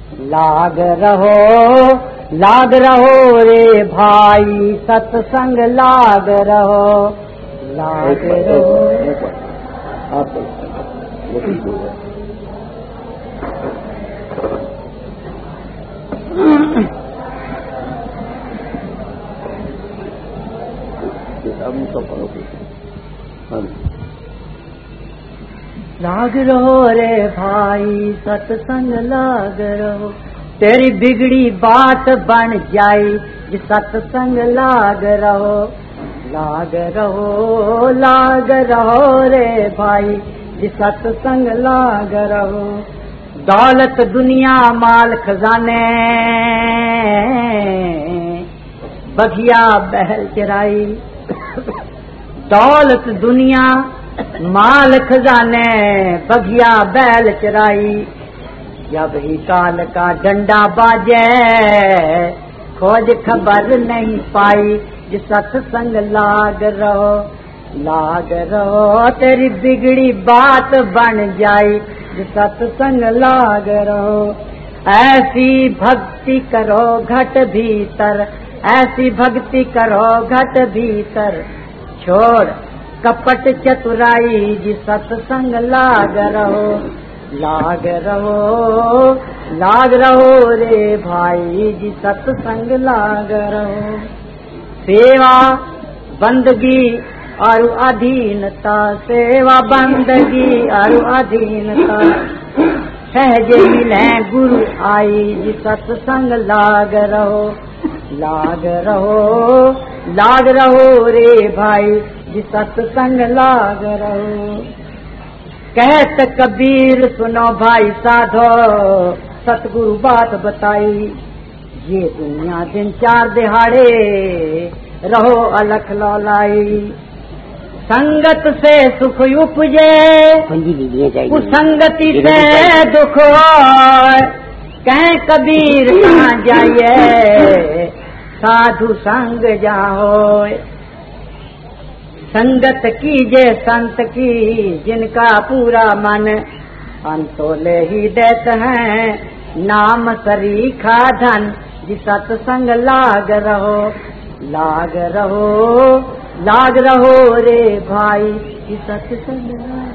लाग रहो रे भाई सत्संग लाग रहो, लाग रहो। लाग रहो रे भाई सत्संग लाग रहो, तेरी बिगड़ी बात बन जाई जी सत्संग लाग रहो, लाग रहो रे भाई जी सत्संग लाग रहो। दौलत दुनिया माल खजाने बगिया बहल चराई, दौलत दुनिया माल खजाने बगिया बैल चराई, जब ही काल का डंडा बाजे खोज खबर नहीं पाई जी सत्संग लाग रहो, तेरी बिगड़ी बात बन जाई जी सत्संग लाग रहो। ऐसी भक्ति करो घट भीतर, ऐसी भक्ति करो घट भीतर, छोड़ कपट चतुराई जी सत्संग लाग रहो, लाग रहो रे भाई जी सत्संग लाग रहो। सेवा बंदगी और अधीनता, सेवा बंदगी और अधीनता, सहज मिले गुरु आई जी सत्संग लाग रहो रे भाई जी सत्संग लाग रहो। कहत कबीर सुनो भाई साधो, सतगुरु बात बताई, ये दुनिया दिन चार दिहाड़े रहो अलख लौलाई, संगत से सुख उपजे कुसंगति से दुख होय, कहें कबीर कहाँ जाइए साधु संग जाओ। संगत कीजे संत की जिनका पूरा मन, अंतोले ही देते हैं नाम सरीखा धन जी सत्संग लाग रहो रे भाई जी सत्संग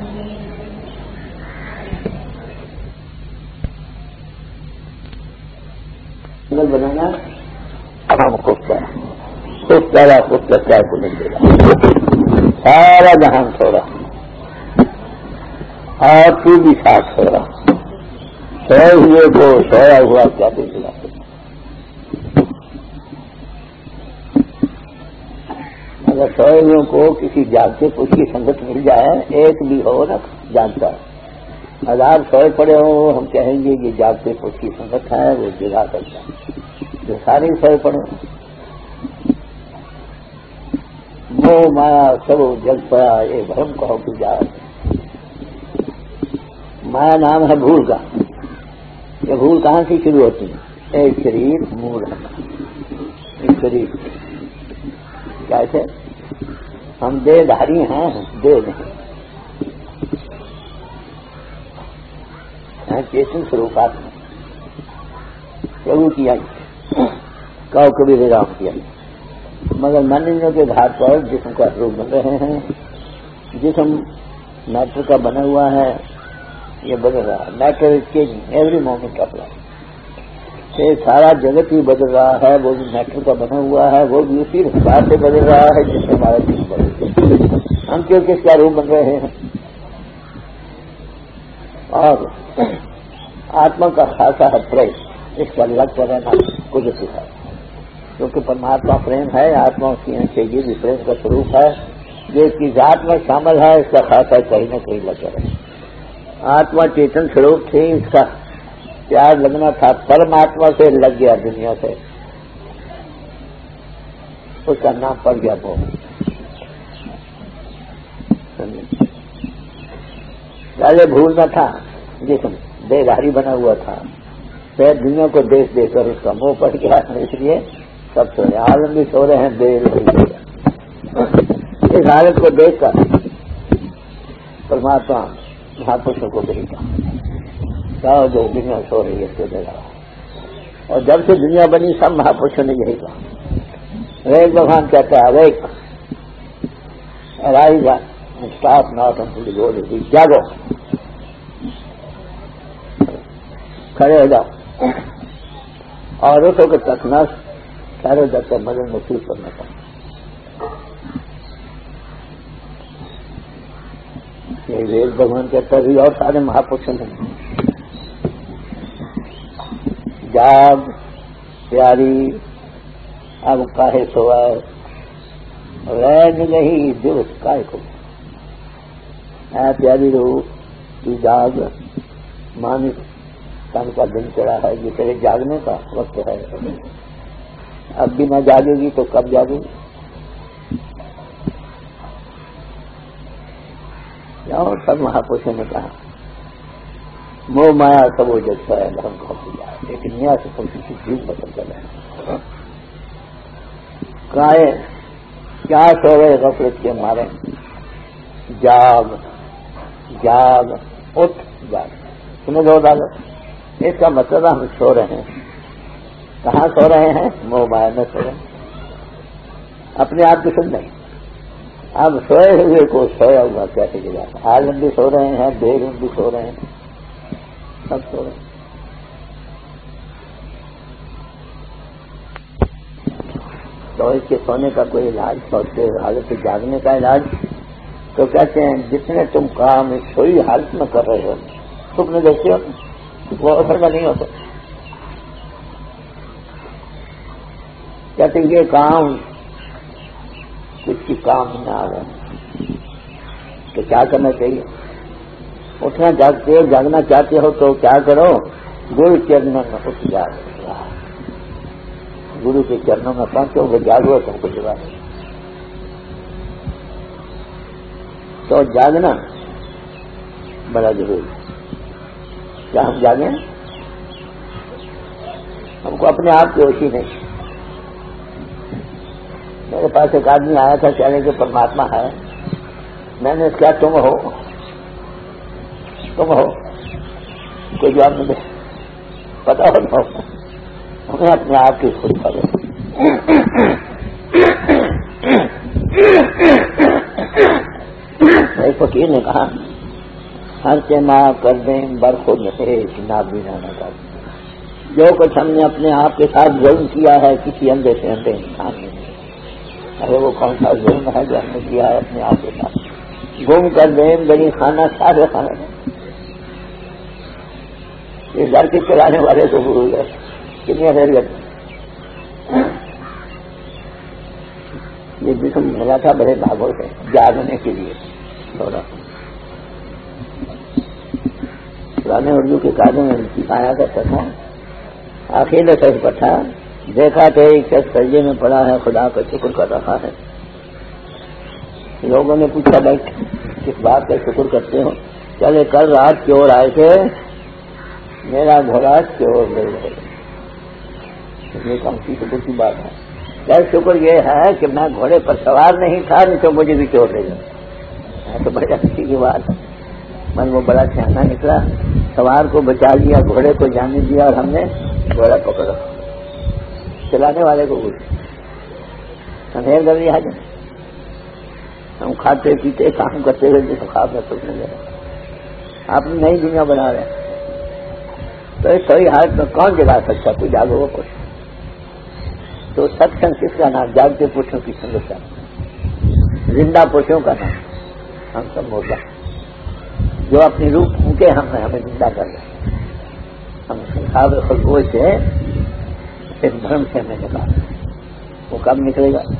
बनाना हम खुद पैदा खुद करता है, को नहीं देगा सारा जहान छोड़ा और तू भी साथ छोड़ा, सोए हुए को सोया हुआ क्या देगा। अगर सोए हुए को किसी जागते पुरुष की संगत मिल जाए, एक भी हो ना जानता, 1000 सोए पड़े हो हम कहेंगे ये जागते पुरुष की संगत है, वो जगा करता है। जो सारे सोए पड़े वो माया सब जग पड़ा, ये भ्रम कहो कि जा। माया नाम है भूल का। ये भूल कहाँ से शुरू होती है? एक शरीर मूल है, एक शरीर कैसे हम देहधारी हैं, देह नहीं हैं, चेतन स्वरूपात्मा प्रभु किया कहो कबीर राम किया। मगर मानव के घाट पर जिस्म का रूप बन रहे हैं, जिस्म मैटर का बना हुआ है, ये बदल रहा है। Matter is changing every moment of life, ये सारा जगत ही बदल रहा है, वो भी मैटर का बना हुआ है, वो भी उसी हिसाब से बदल रहा है जिससे हमारा जिस्म बदल रहा है। हम क्यों किसका रूप बन रहे हैं? और आत्मा का खासा है प्रेम, इसका लग कर रहना कुछ सिखा, क्योंकि परमात्मा प्रेम है, आत्मा उसकी आंखें ये भी प्रेम का स्वरूप है, जो इसकी जात में शामिल है, इसका खासा कहीं न कहीं लग रहा है। आत्मा चेतन स्वरूप थी, इसका प्यार लगना था, परमात्मा से लग गया, दुनिया से उसका नाम पड़ गया मोह। पहले भूलना था, जिसम देहधारी बना हुआ था, फिर दुनिया को देख देख कर उसका मोह पड़ गया, इसलिए सब सो रहे, आलम भी सो रहे हैं, देर हो गया। इस हालत को देखकर परमात्मा महापुरुषों को भेजा, जो दुनिया सो रही है इसको जगा। اور جب سے دنیا بنی سب مہاپرشوں نے یہی کہا. ایک بھگوان کہتا ہے ایک arise stop not until the goal is جاگو, کھڑے ہو جاؤ عورتوں کے تک نہ ٹھہرو جب تک مدد محسوس کرنا چاہیے. یہ وید بھگوان کہتا ہے اور سارے مہاپرشوں نے جاگ پیاری اب کاہے سوائے رین نہیں دل کائے کو. اے پیاری روح تو جاگ, مانس تن کا دن چڑھا ہے, یہ تیرے جاگنے کا وقت ہے. اب بھی نہ جاگے گی تو کب جاگے گی؟ اور سب مہاپرشوں نے کہا موہ مایا سب وہ جگتا ہے دھرم کا پوجا, لیکن یہاں سے تم کسی چیز پسند کر رہے ہیں. کائے کیا سو رہے غفلت کے مارے, جاگ جاگ اٹھ جاگ. تمہیں دو ڈالو, اس کا مطلب ہم سو رہے ہیں. کہاں سو رہے ہیں؟ موہ مایا میں سو رہے ہیں, اپنے آپ کی سن نہیں. اب سوئے ہوئے کو سویا ہوا کیسے جگا؟ عالم بھی سو رہے ہیں, بیگم بھی سو رہے ہیں, سب سو رہے ہیں. تو اس کے سونے کا کوئی علاج, سوچتے حالت جاگنے کا علاج تو کہتے ہیں جتنے تم کام سوئی حالت میں کر رہے ہو سپنے دیکھتے ہو وہ اثر کا نہیں ہوتا. کہتے یہ کام کچھ کی کام نہ آ رہا تو کیا کرنا چاہیے؟ اٹھنا چاہتے ہو, جاگنا چاہتے ہو تو کیا کرو؟ گرو چرنوں میں اٹھ جاؤ, گرو کے چرنوں میں پہنچو, وہ جاگو تم کو جگا. تو جاگنا بڑا ضروری. کیا ہم جاگیں؟ ہم کو اپنے آپ کی ہوشی نہیں. میرے پاس ایک آدمی آیا تھا کہنے کہ پرماتما ہے. میں نے کیا تم ہو کوئی جواب نہیں دے, پتا ہو ہمیں اپنے آپ کی خود کرو. ایک فقیر نے کہا ہر سے ماں کر دیں بر خود نہ بینا نہ کر. جو کچھ ہم نے اپنے آپ کے ساتھ ظلم کیا ہے کسی اندھے سے اندھے انسان نے, ارے وہ کون سا ظلم ہے جو ہم نے کیا ہے اپنے آپ کے ساتھ؟ گم کر دیں بڑی خانہ سارے خانہ میں. یہ گھر کے چلانے والے کو بھول گئے کتنی دیر لگتی. یہ جسم ملا تھا بڑے بھاگوں سے جاگنے کے لیے تھوڑا. پرانے اردو کے کاروں میں سکھایا کرتا تھا. آخر سچ پٹھا دیکھا تو ایک شخص سجدے میں پڑا ہے, خدا کا شکر کر رہا ہے. لوگوں نے پوچھا بھائی کس بات کا شکر کرتے ہو؟ چلے کل رات چور آئے تھے, میرا گھوڑا چور لے گئے. یہ کون سی شکر کی بات ہے؟ کیا شکر یہ ہے کہ میں گھوڑے پر سوار نہیں تھا, نہیں تو مجھے بھی چور لے گئے. تو بڑی اچھی کی بات ہے. من وہ بڑا سیانا نکلا, سوار کو بچا لیا, گھوڑے کو جانے دیا, اور ہم نے گھوڑا پکڑا. چلانے والے کو کچھ اندھیر کر دیا. ہم کھاتے پیتے کام کرتے ہوئے جس خواب میں سوچنے لگے آپ نے نئی دنیا بنا رہے ہیں. تو اس صحیح حالت میں کون جگا سکتا؟ کوئی جاگو وہ کچھ. تو ستسنگ کس کا نام؟ جاگتے پوچھوں کی سنگت کا نام, زندہ پوچھوں کا نام. ہم سب مردہ جو اپنی روح پھونکے ہمیں زندہ کر رہے. ہم خواب خلقوش سے اس بھرم سے ہمیں نکالا. وہ کب نکلے گا؟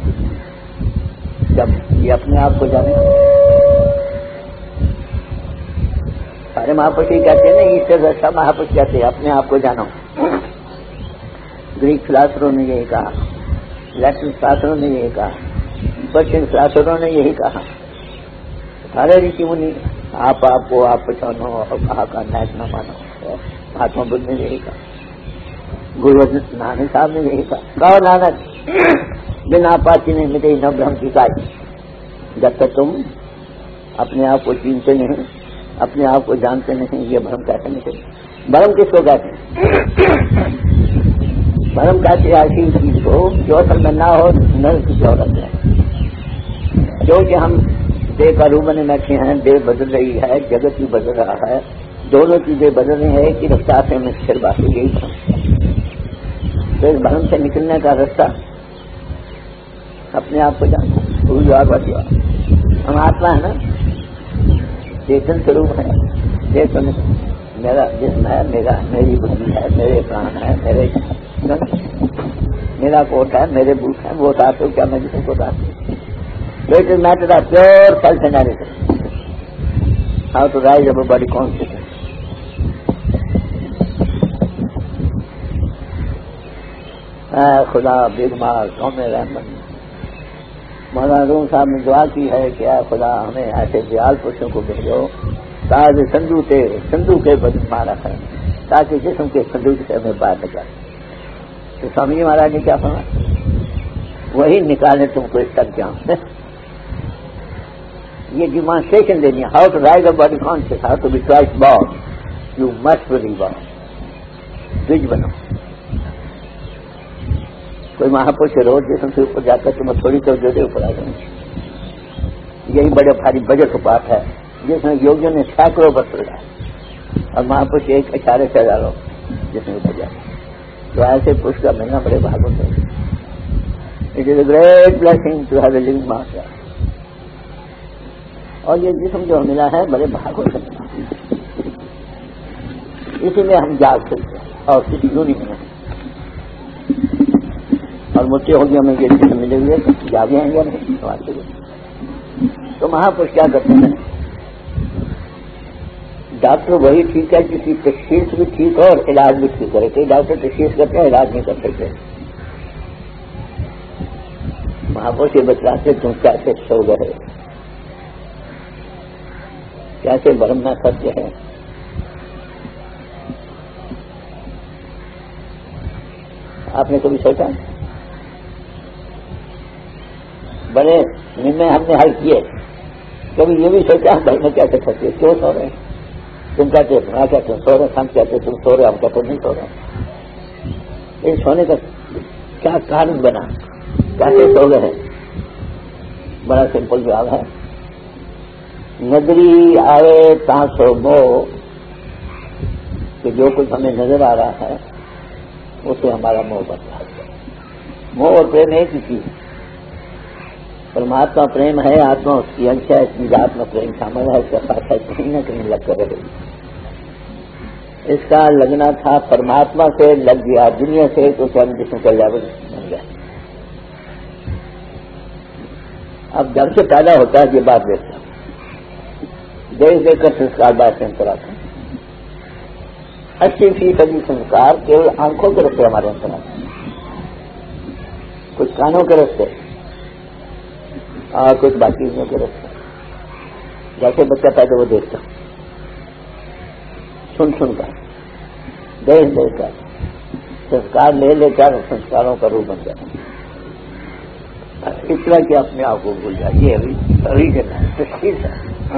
جب یہ اپنے آپ کو جانے. سارے مہاپرشی کہتے ہیں نا, ایشور رشا مہاپرش کہتے ہیں اپنے آپ کو جانو. گریک فلاسفروں نے یہی کہا, لیٹن فلاسفروں نے یہی کہا, پرشین فلاسفروں نے یہی کہا. سارے رشی منی آپ کو آپ پہچانو اور کہا کا نیک نہ مانو. مہاتما بدھ نے یہی کہا, گرو نانک صاحب نے یہی کہا. کہو نانک بنا پاچی نہیں مٹے نہ برہم کی کائی. جب تک تم اپنے آپ کو چینتے نہیں, اپنے آپ کو جانتے نہیں, یہ بھرم کیسے نکلے؟ بھرم کس کو کہتے ہیں؟ بھرم کہتے ہیں ایسی چیز کو جو اصل میں نہ ہو نر کی ضرورت ہے. کیونکہ ہم دیہ کا روح بنے بیٹھے ہیں، دیہ بدل رہی ہے، جگت بھی بدل رہا ہے، دونوں چیزیں بدل رہی ہیں کہ رفتار سے ہمیں پھر باقی یہی بھرم. تو اس بھرم سے نکلنے کا رستہ اپنے آپ کو جانو. ہم آتما ہے نا، چیتن سوروپ ہے. چیتن میرا جسم ہے، میری بدھی ہے، میرے پران ہے، میرا کوٹ ہے، میرے بوٹ ہے. وہ اتارتے ہو کیا میں جسم کو اتارتی ہوں؟ It is matter of pure self analysis. How to rise above body consciousness. خدا بیگمار قوم رحمت. مولانا روم صاحب نے دعا کی ہے کہ اے خدا ہمیں ایسے دیال پرشوں کو بھیجو تاج سندو کے بدن مارا ہے، تاکہ جسم کے سندوق سے ہمیں باہر نکالے. تو سوامی جی مہاراج نے کیا فرمایا؟ وہی نکالے تم کو اس تک جان. یہ ڈیمانسٹریشن دینی ہے. How to rise a body conscious, how to be twice bad. You must be bad. Bridge بنو. کوئی مہاپروش روز جسم سے اوپر جا کر تمہیں تھوڑی توجہ دے اوپر آ جائیں. یہی بڑے بھاری بجٹ پاٹ ہے جس میں یوگیوں نے سینکڑوں برس لگائے اور مہاپروش ایک اشارے سے ڈالو جس میں اوپر جائے. تو ایسے پروش کا ملنا بڑے بھاگوں سے. It is a great blessing to have a living master. اور یہ جسم جو ملا ہے بڑے بھاگوں سے ملا، اسی میں ہم جاگ سکتے ہیں اور کسی یونی میں نہیں. اور مجھے ہوگی ہمیں یہ جسم ملے ہوئے جاگے ہیں یا نہیں. تو مہاپروش کیا کرتے ہیں؟ ڈاکٹر وہی ٹھیک ہے جس کی تشخیص بھی ٹھیک ہو اور علاج بھی ٹھیک کرے. کئی ڈاکٹر تشخیص کرتے ہیں، علاج نہیں کر سکتے. مہاپروش یہ بتلاتے تم کیسے سو گئے، کیسے برم میں ستیہ ہے. آپ نے کبھی سوچا؟ بڑے نمے ہم نے حل کیے. کبھی یہ بھی سوچا بھائی میں کیسے سکتے کیوں سو رہے ہیں؟ تم کہتے ہو میں کہتے سو رہے، ہم کہتے تم سو رہے، ہم کہتے نہیں سو رہے. یہ سونے کا کیا کارن بنا؟ کیسے سو گئے ہیں؟ بڑا سمپل جواب ہے. نظری آئے تا سو مو، کہ جو کچھ ہمیں نظر آ رہا ہے اسے ہمارا موہ بنتا ہے. موہ اور پریم ایک ہی چیز. پرماتما پریم ہے، آتما اس کی انش ہے، اس کی ذات میں پریم شامل ہے. اس کا ساتھ کہیں نہ کہیں لگ کر رہی. اس کا لگنا تھا پرماتما سے، لگ گیا دنیا سے، تو ہم جسم کا لیول بن گیا. اب جب سے پیدا ہوتا ہے یہ بات دیکھتا ہوں، دیکھ کر سنسکار بات سے انتر آتے ہیں. 80% سنسکار کیول آنکھوں کے رستے ہمارے اندر آتے ہیں، کچھ کانوں کے رستے اور کچھ باقی کے رستے. جیسے بچہ پیدا وہ دیکھتا سن کر دیکھ کر سنسکار لے کر سنسکاروں کا روپ بن جاتا. اس طرح کہ اپنے آپ کو بھول جائے. یہ ریجن ہے، تشخیص ہے.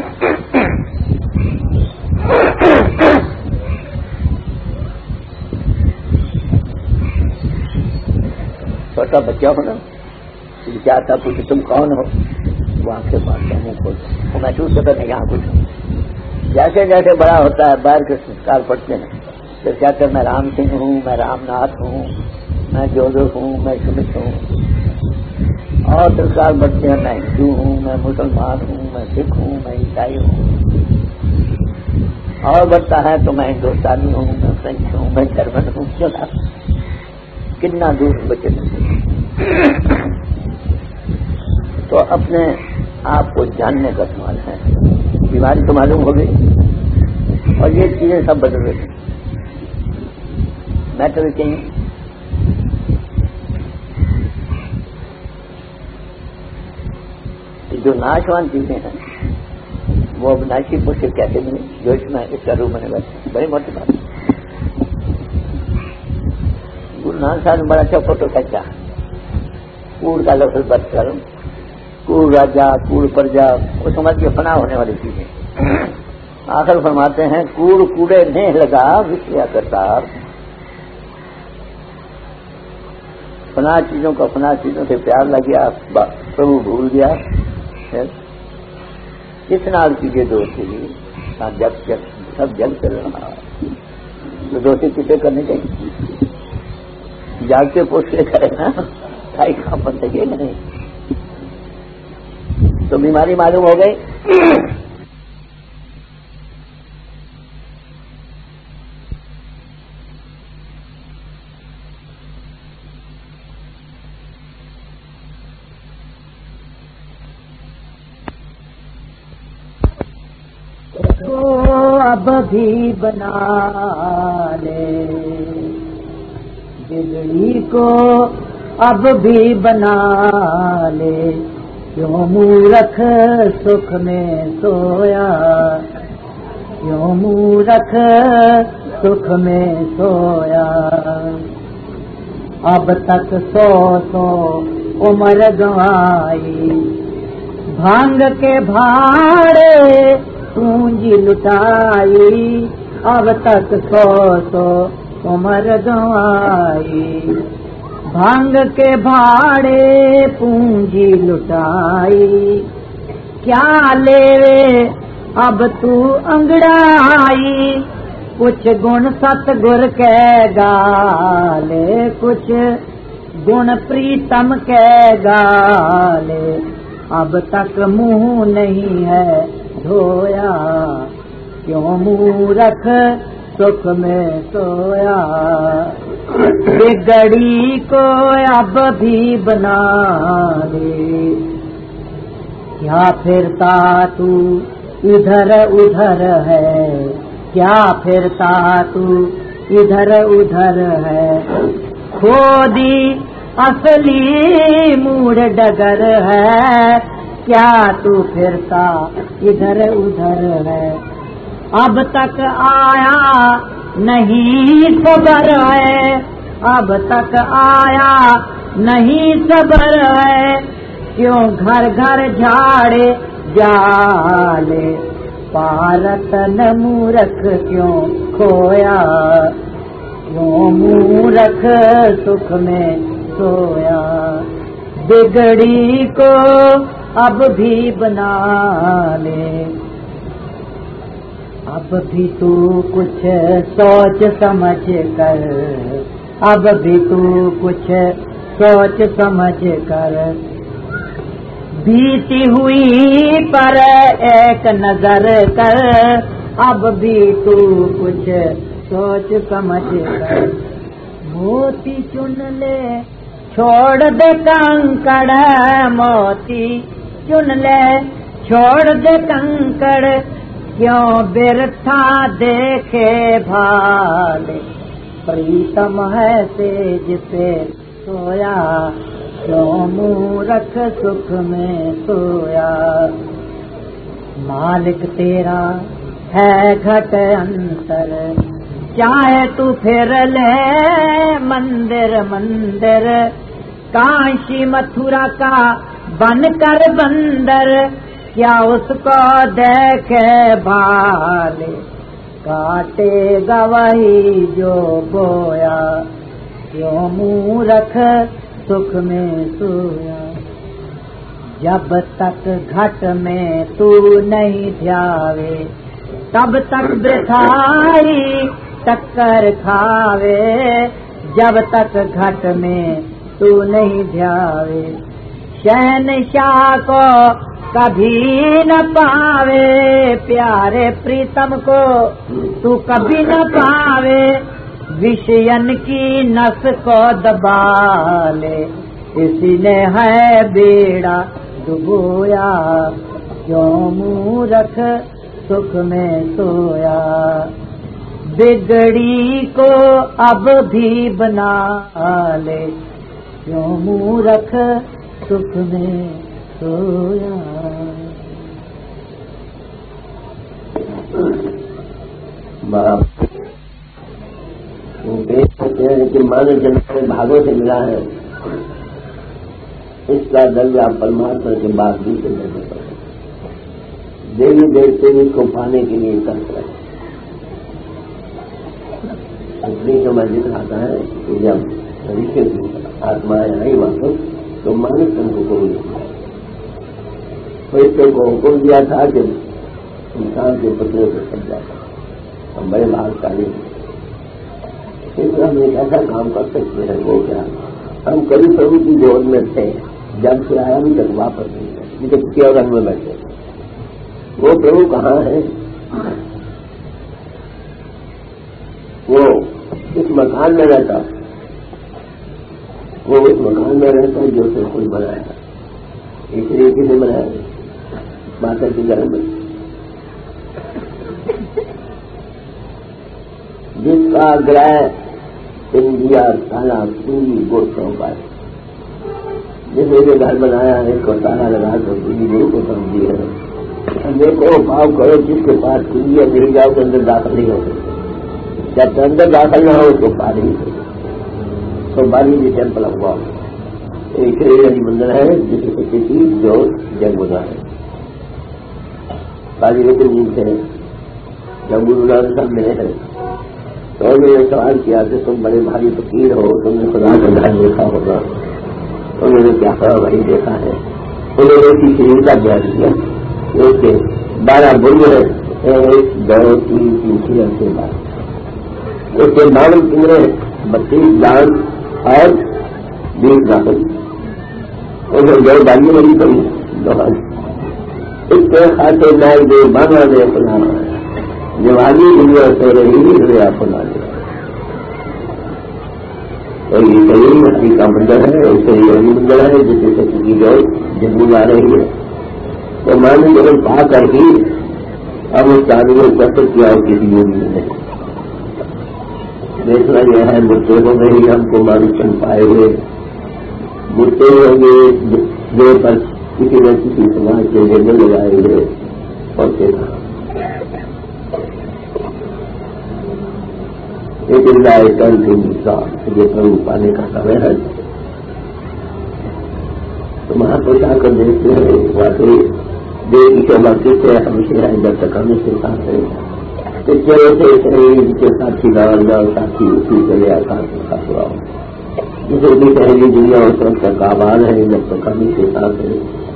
چھوٹا بچہ ہو نا، چاہتا کچھ تم کون ہو، وہ آنکھیں باندھتا منہ کھولتا وہ محسوس کرتا ہے یہاں کچھ. جیسے جیسے بڑا ہوتا ہے باہر کے سنسکار پڑتے ہیں، پھر کہتے ہیں میں رام سنگھ ہوں، میں رام ناتھ ہوں، میں جودھ ہوں، میں سمت ہوں. اور سنسکار بڑھتے ہیں، میں ہندو ہوں، میں مسلمان ہوں، میں سکھ ہوں، میں عیسائی ہوں. اور بڑھتا ہے تو میں ہندوستانی ہوں، میں فرینچ ہوں، میں جرمن ہوں. کیوں نہ کتنا دور بچے. تو اپنے آپ کو جاننے کا سوال ہے. بیماری تو معلوم ہو گئی اور یہ چیزیں سب بدل رہی ہیں. میٹر چاہیے. جو ناشوان چیزیں ہیں وہ ابناشی پوچھ سے کیسے ملے، جو اس میں اس کا روح بنے بیٹھے. بڑی موٹی بات. گرو نانک صاحب نے بڑا اچھا فوٹو کھینچا. کوڑ کا لفظ بچ کر کوڑ راجا کوڑ پرجا وہ سمجھ کے فنا ہونے والی چیزیں. آخر فرماتے ہیں کوڑ کوڑے نہیں لگا وشیا کرتار، فنا چیزوں کا فنا چیزوں سے پیار لگ گیا، پربھو بھول گیا، کس نال کیجیے دوستی جگ سب جگ چل رہا، تو دوستی کسے کرنی چاہیے؟ جاگ کے پوچھ کے کرے نا، کھائی کہاں پر سکے گا نہیں، تو بیماری معلوم ہو گئی۔ اب بھی بنا لے بگڑی کو، اب بھی بنا لے، کیوں مورکھ سکھ میں سویا، کیوں مورکھ سکھ میں سویا، اب تک 100 عمر گنوائی، بھانگ کے بھاڑے پونجی لٹائی، اب تک 100 عمر گنوائی، بھانگ کے بھاڑے پونجی لٹائی، کیا لے اب تو انگڑائی، کچھ گن ست گر کے گالے، کچھ گن پریتم کے گالے، اب تک منہ نہیں ہے دھویا، کیوں مورکھ سکھ میں سویا، بگڑی کو اب بھی بنا لے، کیا پھرتا تو ادھر ادھر ہے، کیا پھرتا تو ادھر ادھر ہے، کھودی اصلی موڑ ڈگر ہے، کیا تو پھرتا ادھر ادھر ہے، اب تک آیا نہیں صبر ہے، اب تک آیا نہیں صبر ہے، کیوں گھر گھر جھاڑے جالے، پارتن مورکھ کیوں کھویا، کیوں مورکھ سکھ میں سویا، بگڑی کو اب بھی بنا لے، اب بھی تو کچھ سوچ سمجھ کر، اب بھی تو کچھ سوچ سمجھ کر، بیتی ہوئی پر ایک نظر کر، اب بھی تو کچھ سوچ سمجھ کر، موتی چن لے چھوڑ دے کنکڑ، موتی چن لے چھوڑ دے کنکڑ، کیوں برتھا دیکھے بھالے، پریتم ہے سیج سے سویا، کیوں مورکھ سکھ میں سویا، مالک تیرا ہے گھٹ انتر، چاہے تو پھر لے مندر مندر، کاشی متھرا کا بن کر بندر، کیا اس کو دیکھے بھالے، کاٹے گا وہی جو بویا، کیوں مورکھ سکھ میں سویا، جب تک گھٹ میں تو نہیں دھیاوے، تب تک برتھائی ٹکر کھاوے، جب تک گھٹ میں تو نہیں دھیاوے، شہنشاہ کو کبھی نہ پاوے، پیارے پریتم کو تو کبھی نہ پاوے، وشین کی نس کو دبا لے، اسی نے ہے بیڑا ڈبویا، کیوں مورکھ سکھ میں سویا، بگڑی کو اب بھی بنا لے، کیوں مورکھ سکھ میں سویا۔ لیکن مانے جنم بھاگوں سے ملا ہے، اس کا درجہ پرماتما کے بعد بھی سے دینے پڑے، دیوی دیوتے اس کو پانے کے لیے کرتے رہے، اس لیے جو میں ذکر آتا ہے کہ جب طریقے سے آत्माएं आई वापस तो मानव तन को कबूल किया। फरिश्तों को हुक्म दिया था कि इंसान के पुतले को सज जाता, हम बड़े भागशाली हैं। इसलिए हम एक ऐसा काम कर सकते हैं, वो क्या, हम कभी प्रभु की गोद में थे, जब से आया अभी तक वापस नहीं गए, जब केवल में बैठे। वो प्रभु कहाँ है? वो इस मकान में रहता, वो उस मकान में रहता है जो उसने खुद बनाया, इसलिए किसे बनाया? माता के घर में, जिसका ग्रह इंडिया ताला पूरी गोत्रों का है, जिसने जो घर बनाया है इसको ताला लगा कर पूरी गुरु को समझी है। देखो भाव करो, जिसके पास कुंजिया नहीं जाओ तो अंदर दाखिल नहीं हो सकते, जब तक अंदर दाखिल न हो उसको पा नहीं सकते। तो बाली जी टेम्पल हुआ एक मंदिर है जिससे किसी जो जगमुदा है, बाली लेकिन नींद है, जब गुरु नानक साहब मिले हैं तो उन्होंने सवाल किया कि तुम बड़े भारी फकीर हो, तुमने खुदा का घर देखा होगा। उन्होंने क्या कहा? वही देखा है। उन्होंने उसकी शरीर का बयान किया, उसके 12 बुर्ज है, 1 2 3 4 के बाद उसके 12 पिंजरे 32 दान और 20 दाखिल, उन्हें 2 डाली बड़ी पड़ी, 2 इसके खाते नाल जो बाबा ने अपना जवानी दुनिया से रही हुए अपना लिया। और ये कई हरी का मंदिर है, उससे ये हरी मंदिर है जिससे किसी जो जन्म आ रही है, तो मानव जगह पा कर ही अब उस कार्य को उपस्थित किया और किसी योगी ने देखना यह है, मुद्दे हो गई हमको मानुषन पाए हुए मुद्दे होंगे जो पर किसी न किसी समाज के जंगल लगाए हुए और देखा एक इंदाय कल की दूसरा ये प्रभु पाने का समय है। तो महापुरुष आकर देखते हैं वाकई देव की शोभा किससे हमसे है, जब तक हम इसके साथ रहेगा किससे के साथी गाँव जाओ, साथी उसी चले आकाश में साथ हुआ, जिसे भी पहली दुनिया उस वक्त तक आबाद है, जब तक हम इसके साथ है।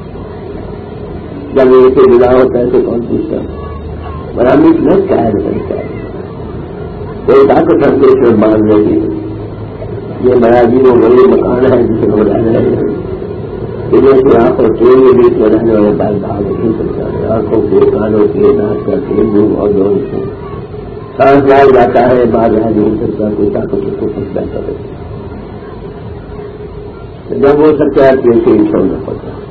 जब इसे विदा होता है तो कौन पूछता है? पर हम इसमें शायद नहीं चाहिए कोई ताकत हमको इसमें बांध रही है। ये बड़ा जी वो बड़े मकान है जिसे हम रह रहे हैं, इधर से आंखों के बीच में रहने वाले बाल भाव नहीं सकता है, आंखों के कानों के नाक करके मुंह और जोर से सांस लाया जाता है, बाहर रह नहीं सकता, कोई ताकत उसको कुछ बेहतर है। जब वो सकता है तो इसे छोड़ना पड़ता है।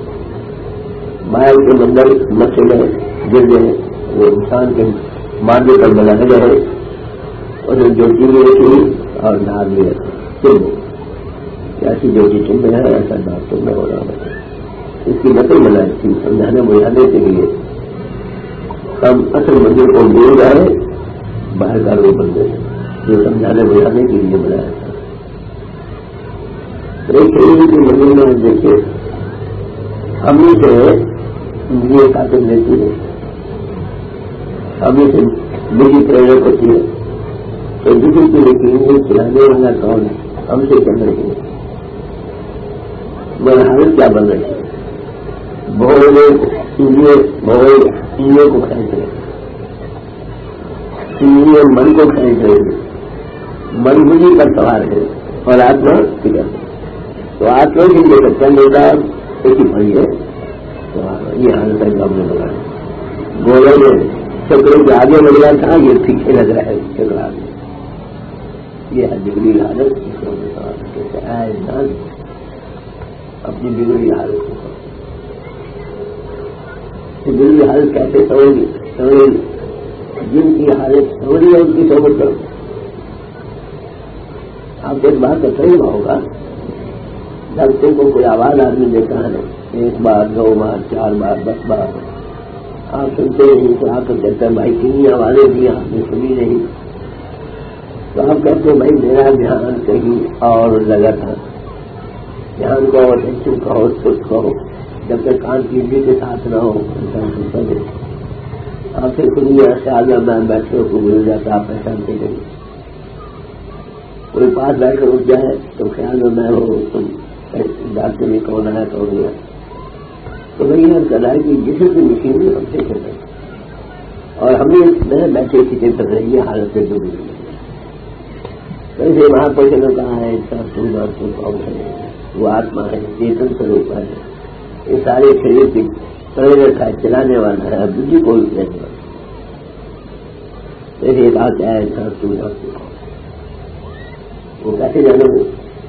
माया के मंदिर मसले गिर गए, वो इंसान के मार्ग पर बनाए गए और ज्योति भी रखी और नाम भी रखी, तुम ऐसी ज्योति तुम में है, ऐसा नाम तुम में हो रहा है। इसकी नकल बनाई थी समझाने बुझाने के लिए। हम असल मंदिर को भूल गए, बाहर का रूप बन गए, जो समझाने बुझाने के लिए बनाया था। शरीर के मंदिर में देखिए हमें से ये ताकत लेती है, हमें से निजी प्रेरक होती है, तो किसी की लेकिन खिलाने वाला कौन है? हमसे चल रही है। मेरा हालत क्या बन रही है? बहुत लोग इंद्रियों को खरीद रहे, इंद्रिय मन को खरीद रहे, मन बुद्धि पर सवार है और आत्मा फिक्र है। तो आत्मा के लिए सत्संग देता एक ही पड़ी है, तो ये हालत है हमने लगाया। गोला में चक्रों के आगे लग रहा था, ये पीछे लग रहा है चक्रा में। ये है बिगड़ी हालत, अपनी बिगड़ी हालत को बिगड़ी हालत कैसे समझ जिनकी हालत समझी है उनकी समझ करो। आपको इस बात का सही होगा, जब तुमको कोई आवाज आदमी देता है 1 बार 2 बार 4 बार 10 बार आप सुनते नहीं, तो आप कहते हैं भाई कितनी आवाजें दी आपने सुनी नहीं, तो आप कहते हैं भाई मेरा ध्यान कहीं और लगा था। ध्यान को अटेंशन कहो, सुख कहो, जब तक कान पीढ़ी के साथ न हो इंसान सुनता नहीं। आपसे सुनिए ख्याल में बैठे को मिल जाता, आप पहचानते नहीं। کوئی پاس بیٹھ کر اٹھ جائے تو خیال میں ہو تم ڈاکٹر میں کون آیا کون گیا، تو وہی یہ کر رہا ہے کہ جسے بھی مشین ہم سے چل رہے اور ہمیں بیٹھے فکر کر رہے یہ حالت سے ڈوبی ویسے وہاں پر چلو کہاں ہے تو کون ہے، وہ آتما ہے، چیتن سوروپ ہے، یہ سارے شریر کی پڑے رکھا ہے، چلانے والا ہے، بدھی کو بھی رہنے والا ویسے ایک آتا ہے وہ کیسے جانے ہو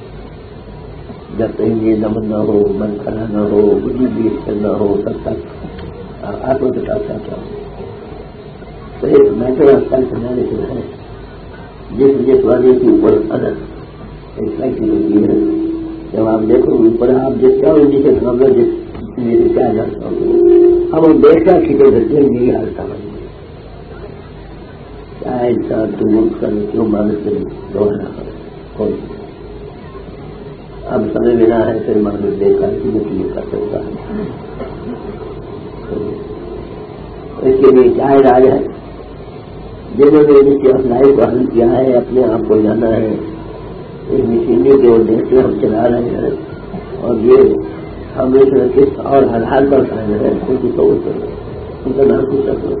جب کہیں یہ دمن نہ ہو، من کھڑا نہ ہو، بدھی بھی نہ ہو، تب تک آتما کے ساتھ کیا ہو تو ایک میٹر آج کل سمجھانے سے ہے جس والے کے اوپر الگ ایک سائیکل ہوتی ہے، جب آپ دیکھو اوپر آپ جس کا نیچے سامنے جس میرے کیا جانتا ہوں اب وہ دیکھتا فکر کرتے ہیں میری حال سمجھ کیا انسان تو ملک کر کیوں مانت کرے دوہرا کوئی اب سمے ملا ہے پھر مانت دیکھا کہ وہ کیوں کر سکتا ہے اس کے لیے کیا علاج ہے جنہوں نے اس کی اپنائی کو حل کیا ہے اپنے آپ کو جانا ہے اس مشینوں کے دیکھ کے ہم چلا رہے ہیں اور یہ ہم اس کس اور حال پر قائم ہے ان کی سوچ کر ان کا نام پوچھ سکتے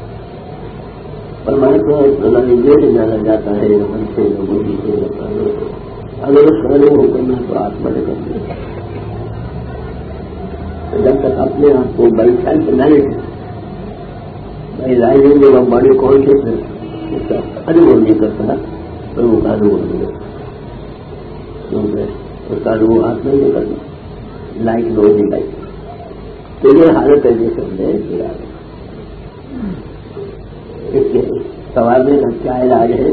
پرماتما نظریے سے جانا جاتا ہے من سے بوجھی سے اگر اس کھانے ہو کرنا تو آتما نے کر دیا جب تک اپنے آپ کو بڑی سیلف مینج بھائی رائے دیں گے وہ باڈی کون سے اس کا انوبھو نہیں کرتا پر وہ کا انوبھو نہیں کرتا کیونکہ اس کا انوبھو آتما نہیں کرنا لائک لو نہیں لائک تو یہ حالت ہے جیسے ہم نے کیا اس کے سوال میں کیا علاج ہے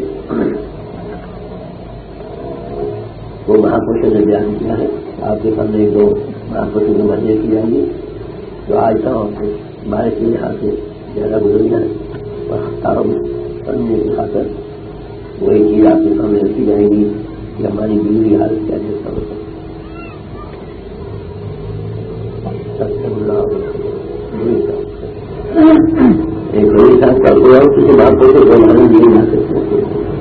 وہ مہاپرش نے بیان کیا ہے آپ کے سامنے دو مہاپرشوں کو بننے کی جائیں گی تو آج تک ہمارے کے لحاظ سے زیادہ گزر جائے اور پڑھنے کی خاطر وہی چیز آپ کے سامنے رکھی جائے گی کہ ہماری بیوی حالت کیا جیسا ہو ایک بڑی صاحب کا ہوا کسی بات کو تو بنانے نہیں جا سکتے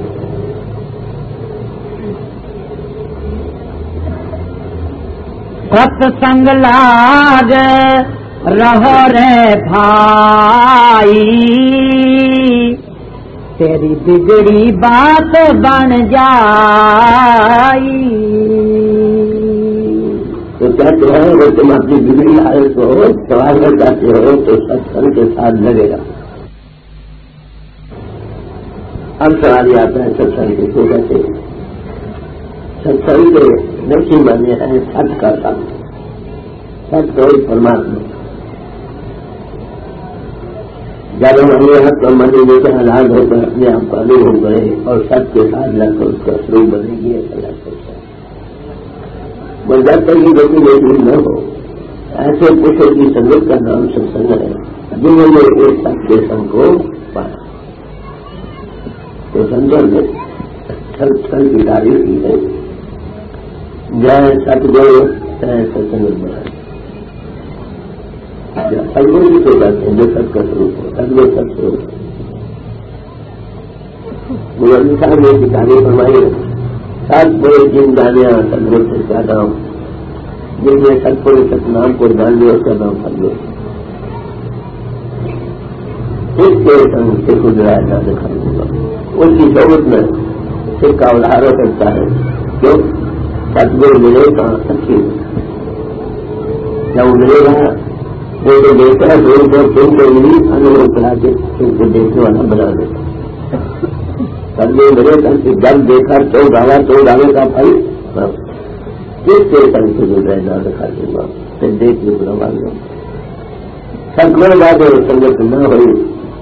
ستسنگ لاگ رہو رے بھائی تیری بگڑی بات بن جائی تو کہتے ہیں اگر تم اپنی بگڑی حالت کو سوارنا چاہتے ہو تو ستسنگ کے ساتھ لگے گا اب سوال آتا ہے ستسنگ کے کو کہتے ہیں ستسنگ کے نقشی مانے ہیں ست کا ساتھ ست کو پرماتما جب ہم یہاں تو منی لے کر حالات ہو کر اپنے آپ کو الگ ہو گئے اور سب کے ساتھ لگ کر اس کا سروپ بنے گی ایسا لگ سکتا ہے وہ جب تک یہ ڈیفینیشن نہ ہو ایسے پوچھے کی سنگت کا نام ستسنگ ہے جنہوں نے ایک سب کے سنگ کو پایا تو سنگت نے ستسنگ کی تعریف کی ہے جائے ست گرو چاہے ستسنگ بنا سدگرو کی تو کہتے ہیں جو سب کا سروپ ہو سدگرو سب سروپ گرو صاحب نے کی تعریف فرمائی سات بڑے جن جانیا سدگرو سے کیا نام جن نے ست پورے ست نام کو جان لیا اس کا نام سدگرو اس کے سنگ سے گزرا نہ دکھائی ہوگا اس کی ضرورت میں سر کا ادھار ہو سکتا ہے کیوں سدگرو ملے کہاں اچھی جب وہ ملے گا وہ تو دیکھتا ہے دور پر تم کو ملی انوبھو کرا کے تم کو دیکھنے والا بنا دیتا سدگرو ملے کر جب دیکھا تو ڈالے کا پھل کس کے سنگ سے گزرا نہ دکھائی ہوگا پھر دیکھ لے بنا مان لو سدگرو بات اور سنگت نہ ہوئی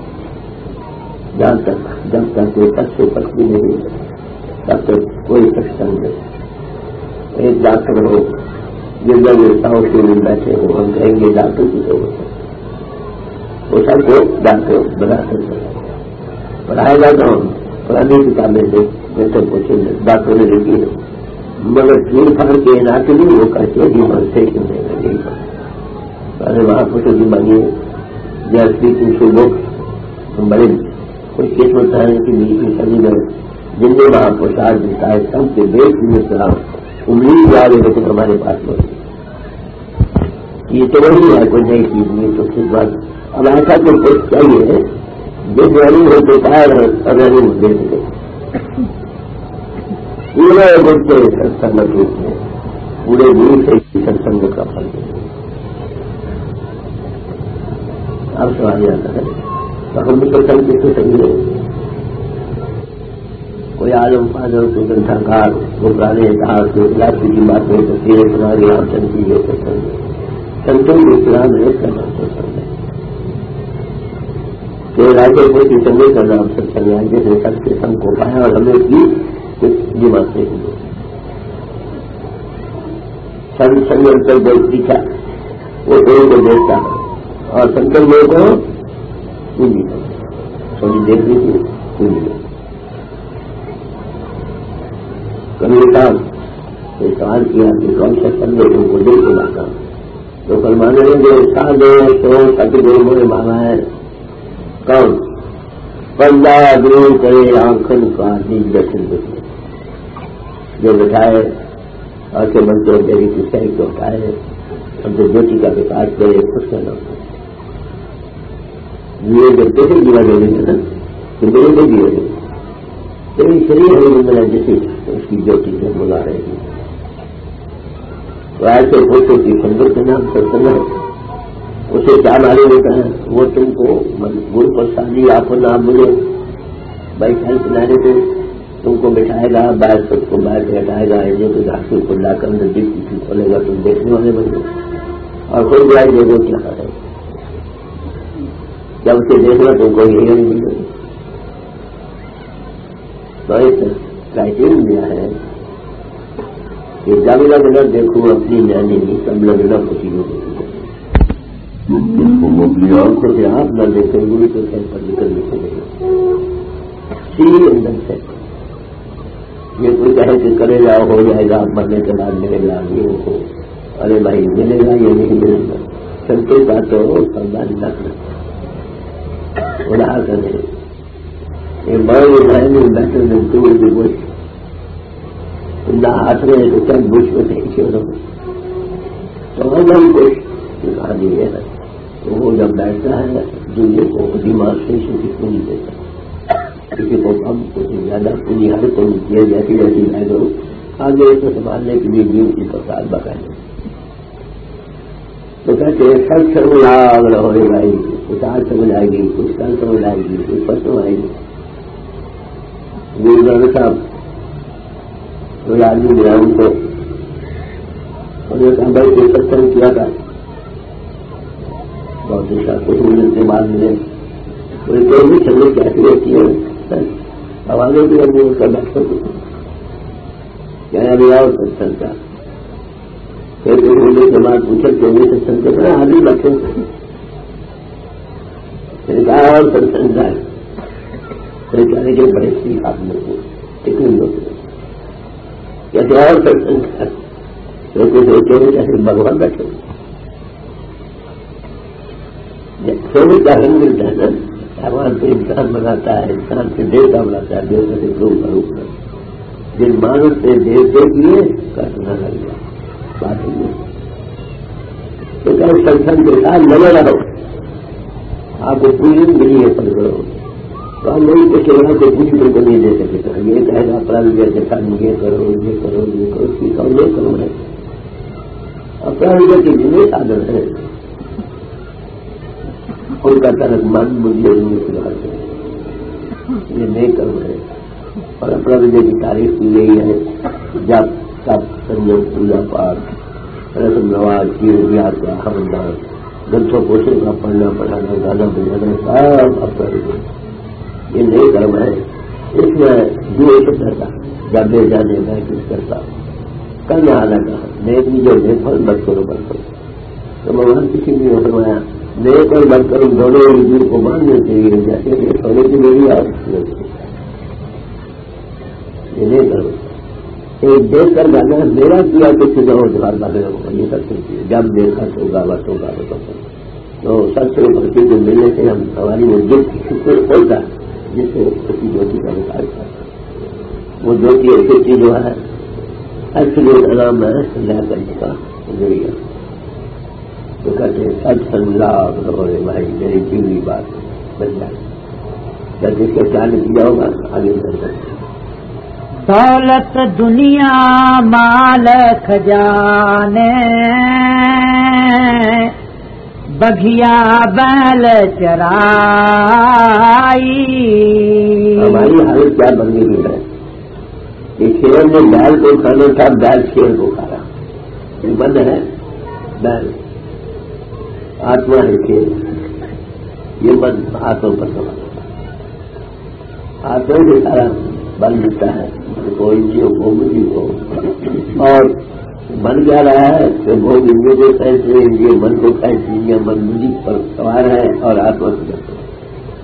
جب تک کوئی شخص سے پک بھی نہیں تب تک کوئی شخص سنگ ایک ڈاکٹر ہو جن ویوستھاؤں کے لیے بیٹھے ہو ہم کہیں گے ڈاکٹر کی ضرورت ہے وہ سب کو ڈاکٹر بنا سکتے ہیں پڑھائے گا تو ہم پرانی کتابیں سے بہتر پوچھیں گے ڈاکٹر نے لکھی ہے مگر چیڑ پھاڑ کے علاقے نہیں وہ کہتے ہیں مرتے کیوں نہیں لگے گا ارے وہاں پوچھو جی مانگیے یا اسپیکنگ شو بک ہم بڑے خوش قسمت ہے کہ 20ویں صدی میں جن نے وہاں پرساد دیتا ہے سب کے بیچ میں سلام امید والے لیکن ہمارے پاس نہیں. یہ تو وہی ہے کوئی نئی چیز نہیں. تو اس بات اب ایسا تو کچھ چاہیے جو غریب ہوتے پائے غریب دے سکے پورے بچے ستسنگ روپ میں پورے دور سے ستسنگ کا پھل دے. اب سوال آتا ہے تو ہم ستسنگ کس سے سمجھے؟ کوئی عالم فاضل کو گرنتھاکار وہ پرانے اتہاس کو علاقے کی باتیں تصویریں بنا کے آپ چند چیزیں ستسنگ سنتوں کے اسلام ہے اس کا نام ستسنگ ہے. کہ راجے کو سنگے کا نام ستسنگ ہے جیسے سب کے سنگ کو پایا اور ہمیں کی کچھ باتیں ہوئی سنگم کر بول پیچھا وہ دونوں کو دیکھتا ہے اور سنگم لوگوں کو پونجی سوچی دیکھ لی تھی پونجی کبھی صاحب کوئی سوال کیا کہ کون سا سنگے ان کو دیکھ کے لاتا تو فرمانے میں جو سادے تو سب دونوں نے مانا ہے کون پنجا دور کرے آنکھن کا دشن دیکھے جو بٹھائے اور کے من کو دیوی کی سہی کو اٹھائے اور جو بیٹی کا وکاس کرے اس کا نام یہ دیکھتے تھے جیوا دینے سے نا کہ میرے کو دیے گئے تیری شریر ہے میرا جیسے اس کی جوتی سے بلا رہے گی. تو ایسے بچوں کی سنگت کے نام سے سنا ہے اسے کیا معلوم ہوتا ہے وہ تم کو مجبور پر شادی آپ کو نام ملے بھائی خیال کنارے کو تم کو بٹھائے گا باہر سب کو باہر سے ہٹائے گا ایجو کے گھاٹوں کو لا کر نزدیک کسی کھولے گا تم دیکھنے والے بن گے اور خود جائے دے گا کیا ہے جب اسے دیکھنا تم کو یہی نہیں ملے گا. تو ایک کرائٹیریا دیا ہے کہ جب لگ نہ دیکھو اپنی نانی سب لگ نہ خوشی ہو گئی اپنی آنکھوں سے آپ نہ دیکھیں گے تو کہیں پر نکل لکھے گئے سیل اندر سے یہ کوئی کہے کہ کرے جاؤ ہو جائے گا مرنے کے بعد ملے گا یہ ہو ارے بھائی ملے گا یہ نہیں ملے گا سنتے کا تو سرداری نہ کریں اڑا کریں یہ بڑے بہن بیٹھے ملتے ہوئے بھی بوجھ نہ ہاتھ میں تو چند بوجھ کو دیکھے تو ہم کچھ آدمی ہے تو وہ جب بیٹھتا ہے دنیا کو دماغ سے کسی کو نہیں دیتا کسی کو کم کچھ زیادہ پوری ہر کو ملتی ہے جیسی جیسی لائے گا آگے اس کو سنبھالنے کے لیے جیو کی پرساد بتائیں تو کہتے ہیں سب سمجھ رہو رے بھائی کچھ آج سمجھ آئے گی کچھ کل سمجھ آئے گی کچھ پرسوں آئے گی. گرو صاحب کوئی آدمی ملا ان کو انہوں نے کہا بھائی کوئی ستسنگ کیا تھا بہت اچھا کچھ ملنے کے بعد ملے کوئی بھی چلنے کیسی ہوتی ہے آوازیں بھی ابھی ان کا بیٹھ کر کیا ابھی آؤ ستسنگ کا پھر کوئی ملنے کے بعد پوچھا کہ وہ ستسنگ کرنا آدمی بیٹھے پھر کہا اور ستسنگ کا پھر کہنے کے بڑے سی آدمی کو کتنے لوگ کہتے اور ستسنگ کا پھر کوئی سوچے ہوئے کیسے بھگوان بیٹھے سونے کا رنگ ملتا ہے نا بھگوان سے انسان بناتا ہے انسان سے دیوتا بناتا ہے دیوتا سے روپ کا روپ ہے جن مانس سے دیوتے کیے کرنا لگ گیا بات ہوئی تو کیا ستسنگ کے ساتھ لگے رہو آپ کو پوری ملی ہے پر کرو تو ہم نہیں کہتے وہاں سے پوری تم کو نہیں دے سکے یہ کہے گا اپرادھ کے ساتھ یہ کرو یہ کرو یہ کرو سیکھو یہ کرو ہے اپرادھ کے جتنے سادھن ہے ان کا طرف من مجھے سدھار کرے یہ نہیں کرو ہے اور اپرادھ کی تعریف کی گئی ہے جب تب سنجم پوجا پاٹ رسم رواج کی رویات کا حملدار گرنتھوں پوشوں کا پڑھنا پڑھانا گانا بجانا سب اپرادھ یہ نہیں کرم ہے اس میں جو کرتا جب لے جانے میں کچھ کرتا کرنا آنا کہا نیک جو نیک پھل بند کرو بند کرو تو بھگوان کسی نے فرمایا نیک اور بند کرو دونوں دور کو ماننے چاہیے جیسے کہ سونے کی میری آپ یہ نہیں کرو ایک دیکھ کر گانا میرا کیا کچھ نہ ہو دوبارہ باتیں یہ سب چلتی ہے جب دیکھا تو گاوا تو سب سے بھرتی کو ملنے سے ہم ہماری وہ دکھ ہوتا ہے جس سے کسی جوتی کا وکاس کرتا وہ جو کہ جو ہے ایکچولی نام ہے سنجھا کرنے کا ذریعہ. تو کہتے ہیں سچ سنجاب رہے بھائی میری جیوی بات بن جائے. جب اس کا کیا نتیجہ ہوگا آگے بڑھ سکتے. دولت دنیا مال خجانے بگھیا بیل چرائی. ہماری حالت کیا بن گئی ہے کہ شیر نے بیل کو کھانا تھا, بیل شیر کو کھا رہا. یہ بند ہے بیل, آتما ہے شیر, یہ بند ہاتھوں پر سوال, ہاتھوں سے سارا بن ملتا ہے کو انجیوں کو مجھے کو. اور بن کیا رہا ہے کہ بہت انجیوں کو کھینچ رہے انجیے من کو کھینچ لیجیے, من مجھے پر سوار ہے اور آتما سے جاتے ہیں.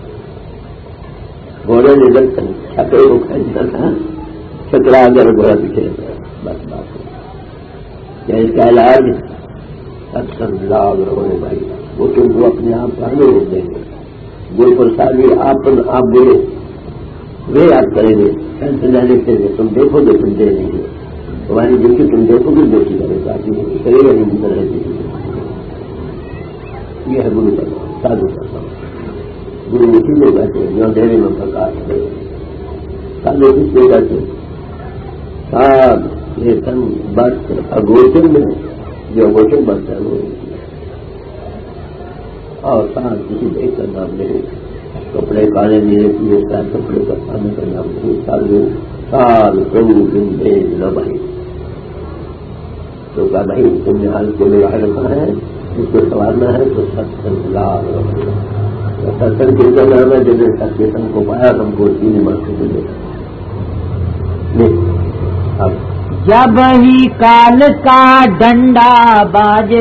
گھوڑے نے جب چھکڑے کو کھینچنا تھا, چھکڑا اگر گھوڑا پیچھے بس بات ہے. کیا اس کا علاج ستسنگ لاگ رہے بھائی, وہ تم کو اپنے آپ کا نہیں روک دیں گے. جو پرسادی آپ بولے وہ یاد کریں گے. ٹینشن لینے سے تم دیکھو گے تم دے نہیں گے, تمہاری دل کی تم دیکھو گے دیکھی کرے باقی کرے گا نہیں مل رہے. یہ ہے گرو کا سادھو کا کام. گرو اسی میں کہتے ہیں جو ڈیرے میں پرکاش دے. سادھو کس میں کہتے ہیں ساتھ یہ سن بس اگوچر میں جو اگوچر بنتا ہے وہ, اور ساتھ کسی دیکھ کر نام لے. کپڑے کانے لیے پیے کا کپڑے کا کھانے کا نام نہیں. سال پرو دن دے نہ بھائی. تو کہا بھائی تم نے حال کو میرا رکھا ہے, اس کو سنوارنا ہے تو ستسنگ لاگ رکھو. ستسنگ کن کا نام ہے جب ستسنگ کو پایا ہم کو تین بات کو ملے. جب ہی کال کا ڈنڈا باجے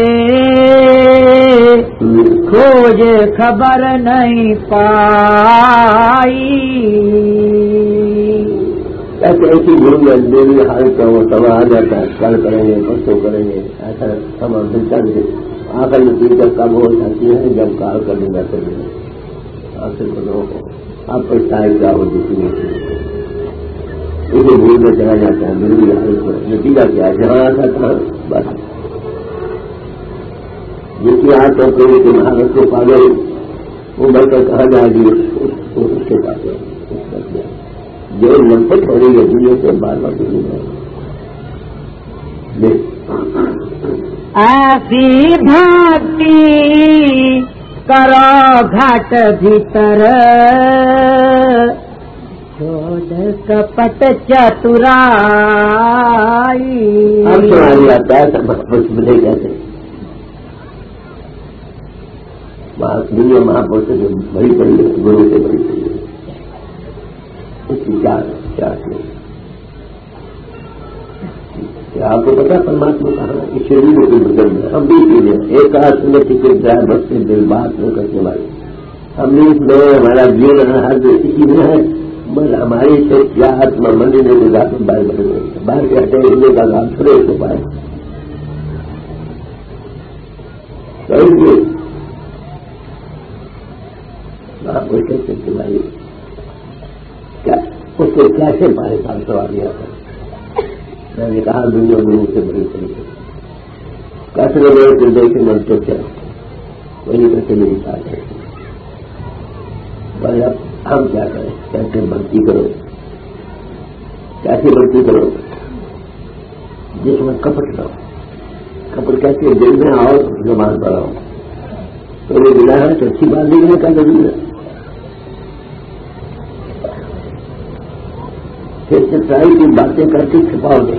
کھوج خبر نہیں پائی. ایسی گرو میں میری حال کا وہ سما آ جاتا ہے, کل کریں گے پرسوں کریں گے, ایسا سما ملتا نہیں. آخر نتیجہ کب ہو جاتی ہے جب کال کر دیں گا کریں گے. آخر کو آپ پچھتائے کیا ہو جاتی ہے اسے بھول میں چلا جاتا ہے. میری حالت میں نتیجہ کیا ہے جہاں آتا تھا بس جس کی ہاتھ اور کوئی کی مہارت کو پا گئی وہ بڑھ کر کہا جائے گی اس کے پاس جو لمپٹ ہو رہی ہے دنیا سے بار بار دنیا ایسی بھکتی کرو گھٹ بھیتر چھوڑ کپٹ چترائی. ہم سنائی آتا ہے بس ملے کہتے دنیا مہاپر سے جو بڑی بڑی ہے گرو سے بڑی بڑی ہے اس کی کیا آپ کو پتا پرماتما کہاں کہ شریر کے بدل میں ہم بھی چیزیں ایک آدھ میں ٹکٹ جائے بس سے دل بات نہیں کرنے والی. ہم نے اس میں ہمارا جیون ہر جو اسی میں ہے بس ہماری سے کیا آتما مندر میں گزار کر باہر بڑھ گئی. باہر کہتے ہیں ہندو کا کام چھوڑے اس کو پائے آپ کو کہتے کہ بھائی کیا اس کو کیسے پائے سال سوال دیا تھا. میں نے کہا دنیا گرو سے بڑی طریقے کیسے لوگ دل کے من تو کیا وہی کیسے میری ساتھ ہے. بھائی اب ہم کیا کریں, کیسے بھکتی کرو, کیسے بھکتی کرو جس میں کپٹ نہ ہو. کپٹ کیسے دل میں آؤ زبان پر آؤ تو یہ ملا ہے تو اچھی بات نہیں ہے کا ضرور ہے. پھر سچائی کی باتیں کر کے چھپاؤ نہیں.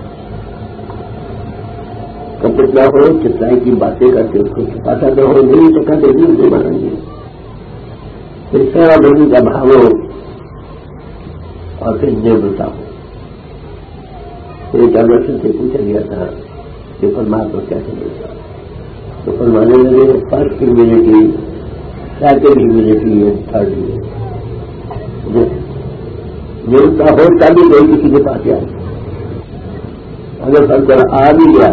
کپٹ نہ ہو, سچائی کی باتیں کر کے اس کو چھپاتا نہ ہو, نہیں تو کہتے نہیں سے مانیں گے. پھر سیوا بھگی کا بھاؤ ہو اور پھر نرمتا ہو. پھر ایک آدرشن سے پوچھا گیا تھا کہ پرماتما کیسے ملتا, تو فرمانے لگے فرسٹ ہیومینٹی, سیکنڈ ہیومینٹی ہے, تھرڈ ہیومینٹی. ملتا ہو تبھی کوئی کسی کے پاس آئے. اگر سب طرح آ بھی گیا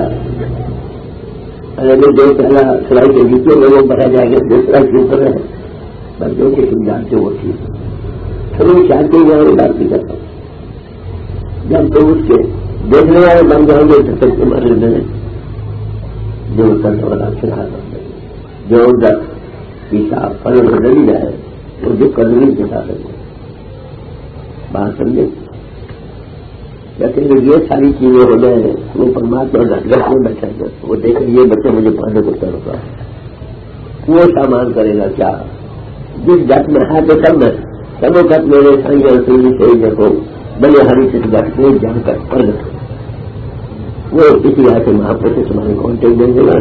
اگر جو پہلا سلائی کے نیچے لوگوں بڑھا جائے گا دوسرا کے اوپر ہے بس جو کہ تم جانتے وہ چیز پھر وہ شاید کوئی بات نہیں کرتا. جب تم اس کے دیکھنے والے بن جاؤ گے تو سب تمہارے میں جو کرنے والا کھلا بن جائے جو پیشاب پھل نہیں جائے وہ جو کرنے دکھا سکے بات سمجھے لیکن یہ ساری چیزیں ہو جائیں وہ پرماتما گھر میں بیٹھا گیا وہ دیکھیں یہ بچے مجھے پڑھنے کو کر رہا وہ سامان کرے گا کیا جس جت میں ہے تو کم ہے سبوں کا میرے سنگ سے دیکھو بڑے ہری سے گھٹ میں جا کر پڑھ گئے وہ کسی یہاں سے مہاپر سے تمہارے کانٹیکٹ دیں گے نا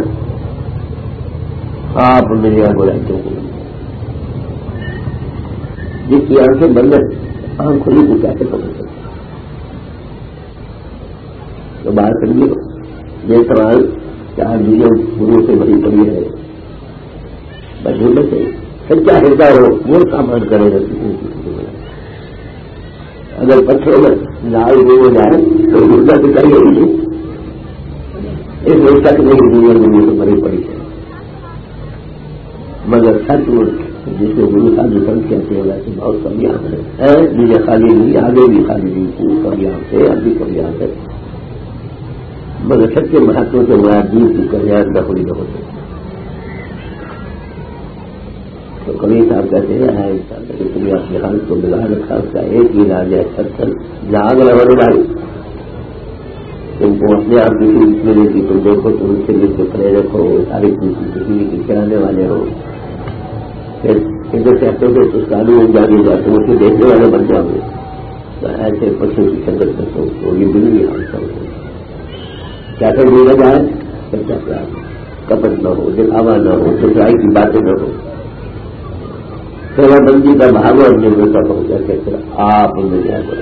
آپ میرے یہاں بولا جس کی آنکھیں بند ہے آنکھ کھلی کو کیسے پکڑ سکتے تو بات کریے یہ سوال چار دنوں گرو سے بڑی پڑی ہے بس میں سے سچا ہردہ ہو وہ سامان کرے گا اگر پتھروں میں لال ہو جائے تو ہردہ تو چاہیے ہی نہیں اس وجہ تک نہیں دنیا دنیا سے بڑی پڑی ہے مگر سچ جسے گرو سادھو سنت کہتے ہیں ویسے بہت کمیاں ہے مجھے خالی نہیں آگے بھی خالی نہیں کمیاں سے ابھی کمیاں ہے مگر سچے مہاتموں سے مراد جیت کی کمیاں نہ ہوئی نہ ہوتے تو کبھی صاحب کہتے ہیں انسان نے تم نے اپنے حالت کو ملا رکھا اس کا ایک ہی علاج ہے ستسنگ جاگ رہنے والی تم کو اپنے آپ کی چیز ملے گی تم دیکھو تم اس سے مل کے کھڑے رکھو ساری چیز بجلی کی چلانے والے ہو پھر ادھر کہتے ہو اس کا آلو جانے جاتے تم اسے دیکھنے والے بن جاؤ گے تو ایسے پشو کی سنگت کرتے تو یہ بجلی حادثہ ہو کیا کر دیا جائے سچا پیار کپٹ نہ ہو دکھاوا نہ ہو سچائی کی باتیں نہ ہو سیوا بندی کا بھاگو اپنے دوسرا پہنچا کے آپ میں جائے بولے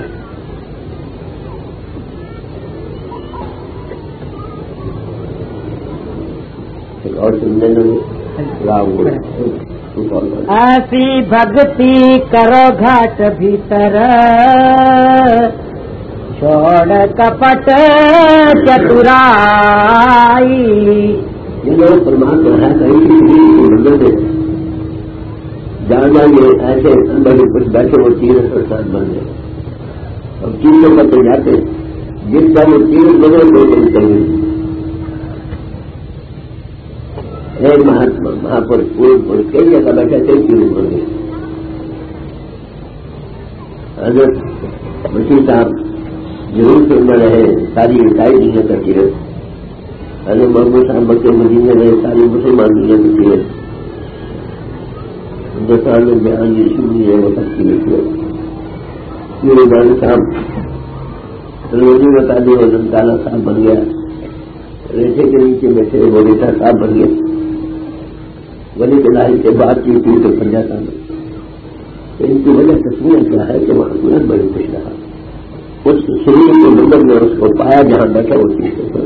اور سننے میں ایسی بھگتی کرو گھاٹ بھیتر چھوڑ کپٹ چترائی یہ لوگ پرماتما ہے کہیں مندر میں جہاں جہاں یہ ایسے اندر کچھ بیٹھے وہ تیرتھ کے ساتھ بن گئے اور تیرتھ کرتے جاتے جس کا وہ تیرتھ بنے تو چلے ایک مہاتما مہاپر پور کئی جگہ بیٹھے تھے تیرتھ بن گئے حضرت مسیح صاحب ضرور سے میں رہے ساری عیسائی دنیا کا تیرتھ حضرت محمد صاحب مکے مدینے رہے ساری مسلمان دنیا کی تیرتھ ہندوستان میں بیان یشو نہیں ہے وہ سب کی لکھے میرے والد صاحب روزی بتا دی اور نمتالا صاحب بن گیا ریٹے کے نیچے بیٹھے وہ ریٹا صاحب بن گیا ولی کلائی سے بات کی تھی تو پنجا صاحب ان کی وجہ تصویر کیا ہے کہ وہاں ترنت بڑی خوش رہا اس شریر کے مندر میں اس کو پایا جہاں بیٹھا وہ چیز سے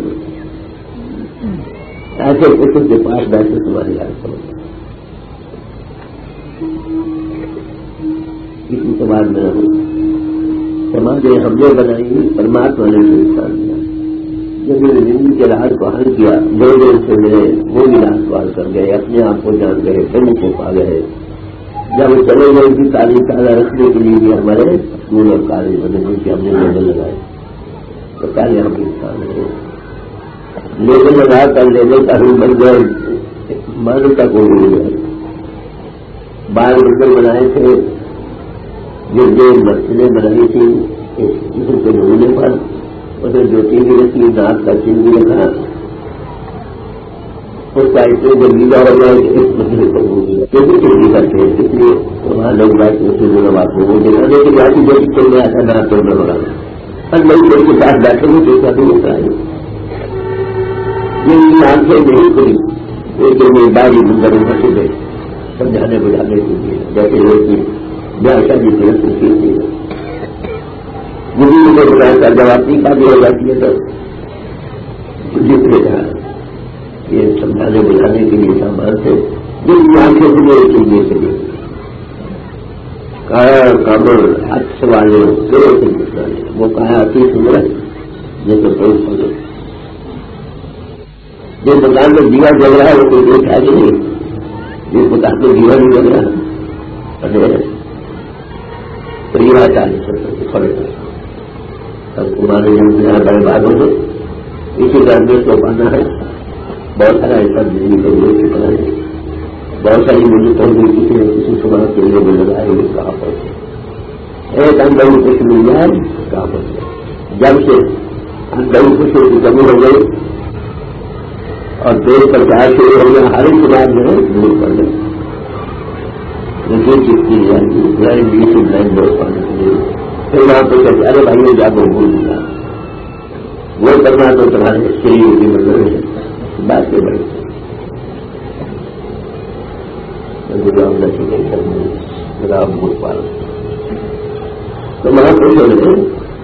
ایسے کچھ کے پاس بیٹھے تمہاری یاد کرو کسی کے بعد میں سماجیں ہم نے بنائی پرماتما نے انسان دیا جب میری زندگی کے راز کو حل کیا جو دیر سے ملے وہ بھی راز کو حل کر گئے اپنے آپ کو جان گئے کمی کو پا گئے جب چلے گئے ان کی تعلیم تازہ رکھنے کے لیے بھی ہمارے اسکول اور کالج بنے ان کے ہم نے لیبل لگائے تو پہلے ہم انسان ہیں لیبل لگا کر لیبل کا ہم بن گئے مانوتا کو بھی گئے بال بندر بنائے تھے جو مسئلے بنائی تھی کسی کے نمونے پر اسے جو ٹی وی رکھی ناک کا چین بھی رکھا اس کا اتنے جو لیلا ہو جائے اس مسئلے کو کیسے چیزیں کرتے ہیں اس لیے وہاں لوگ بات سے جو بات ہو وہ دکھانے کی بات جو چل رہا تھا نہ تو نہ بنا اور نئی دیر کے ساتھ بیٹھے ہوئے تو بھی ہوتا ہے یہ آنکھیں نہیں کھلی ایک باری منظر پھنسے گئے سمجھانے بجانے کے لیے جیسے وہ کہ شادی کی رسم کی تھی مجھے بتایا تھا جب اپنی شادی ہو جاتی ہے تو جتنے کا یہ سمجھانے بجانے کے لیے سامان تھے جن کی آنکھیں مجھے ایک چیزیں سے لیے کایا کامل ہاتھ والے پیڑوں سے گزرا لے وہ کہا اتی سندر ہے جیسے کوئی سمجھو جس مکان میں دیوا جل رہا ہے وہ کوئی دیکھا کہ نہیں جس مکان میں دیوا نہیں جل رہا پریوار 40 کھڑے اب تمہارے یہاں بڑے بادوں سے اسی گرمی کو پانا ہے. بہت سارا ایسا بجلی کو مل چکا ہے. بہت ساری مجھے تو کسی صبح کے لیے نظر آئے ہوئے کہاں پہنچے. ایک اندر کچھ مل جائے کہاں پہنچے. جب سے اندر کچھ کی کمی ہو گئی اور دیش پر چار شروع ہو گیا, ہر ایک بات جو ہے دور پڑ گئی. لیکن چیز کی جاتی بلائنڈ بی سے بلائنڈ دوست پانے کے لیے پھر وہاں پہ کہتے ارے بھائی جا کو بھول دیا وہ کرنا تو تمہارے شریر کی مطلب ہے بات کے بڑی آپ بھول پا رہے تو وہاں خوش ہو رہے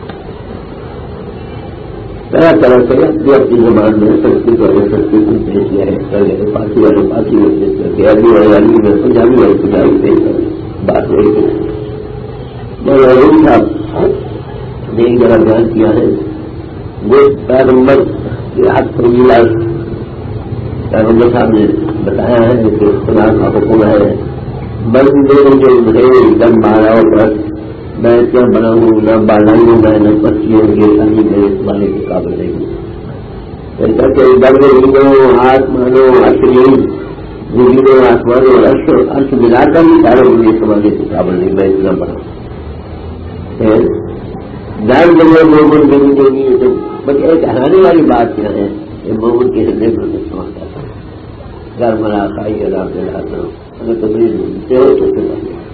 طرح طرح سے اپنی اپنی زبان میں سنسکرت والے سنسکرت میں پیش کیا ہے کر گئے, پارسی والے پارسی میں پیش کر کے, عربی والے عربی میں, پنجابی والے پنجابی پیش کر بات نہیں کی. مولانا صاحب نے ایک جگہ بیان کیا ہے وہ پیغمبر کے ہاتھ پر ملا. پیغمبر صاحب نے بتایا ہے کہ خدا کا حکم ہے بندے جو ایک دم مارا پر میں کیا بنا ہوں نہ بالائی ہوں میں نہ پچی ہوں یہ ساری میرے زمانے کے قابل نہیں ہوں. ایسا کہ درد ہندو ہاتھ مانو اشرین زمینوں آسمانوں ارش ملا کر بھی سارے مجھے زمانے کے قابل نہیں, میں اتنا بنا ہوں. دائیں جگہ مومن زمین دینی ہے تو بس ایک ہرانے والی بات کیا ہے کہ مومن کے ہردے میں سمجھتا تھا گھر مرا خائی رام دلاتا ہوں اگر تمہیں ڈھونڈتے ہو تو پھر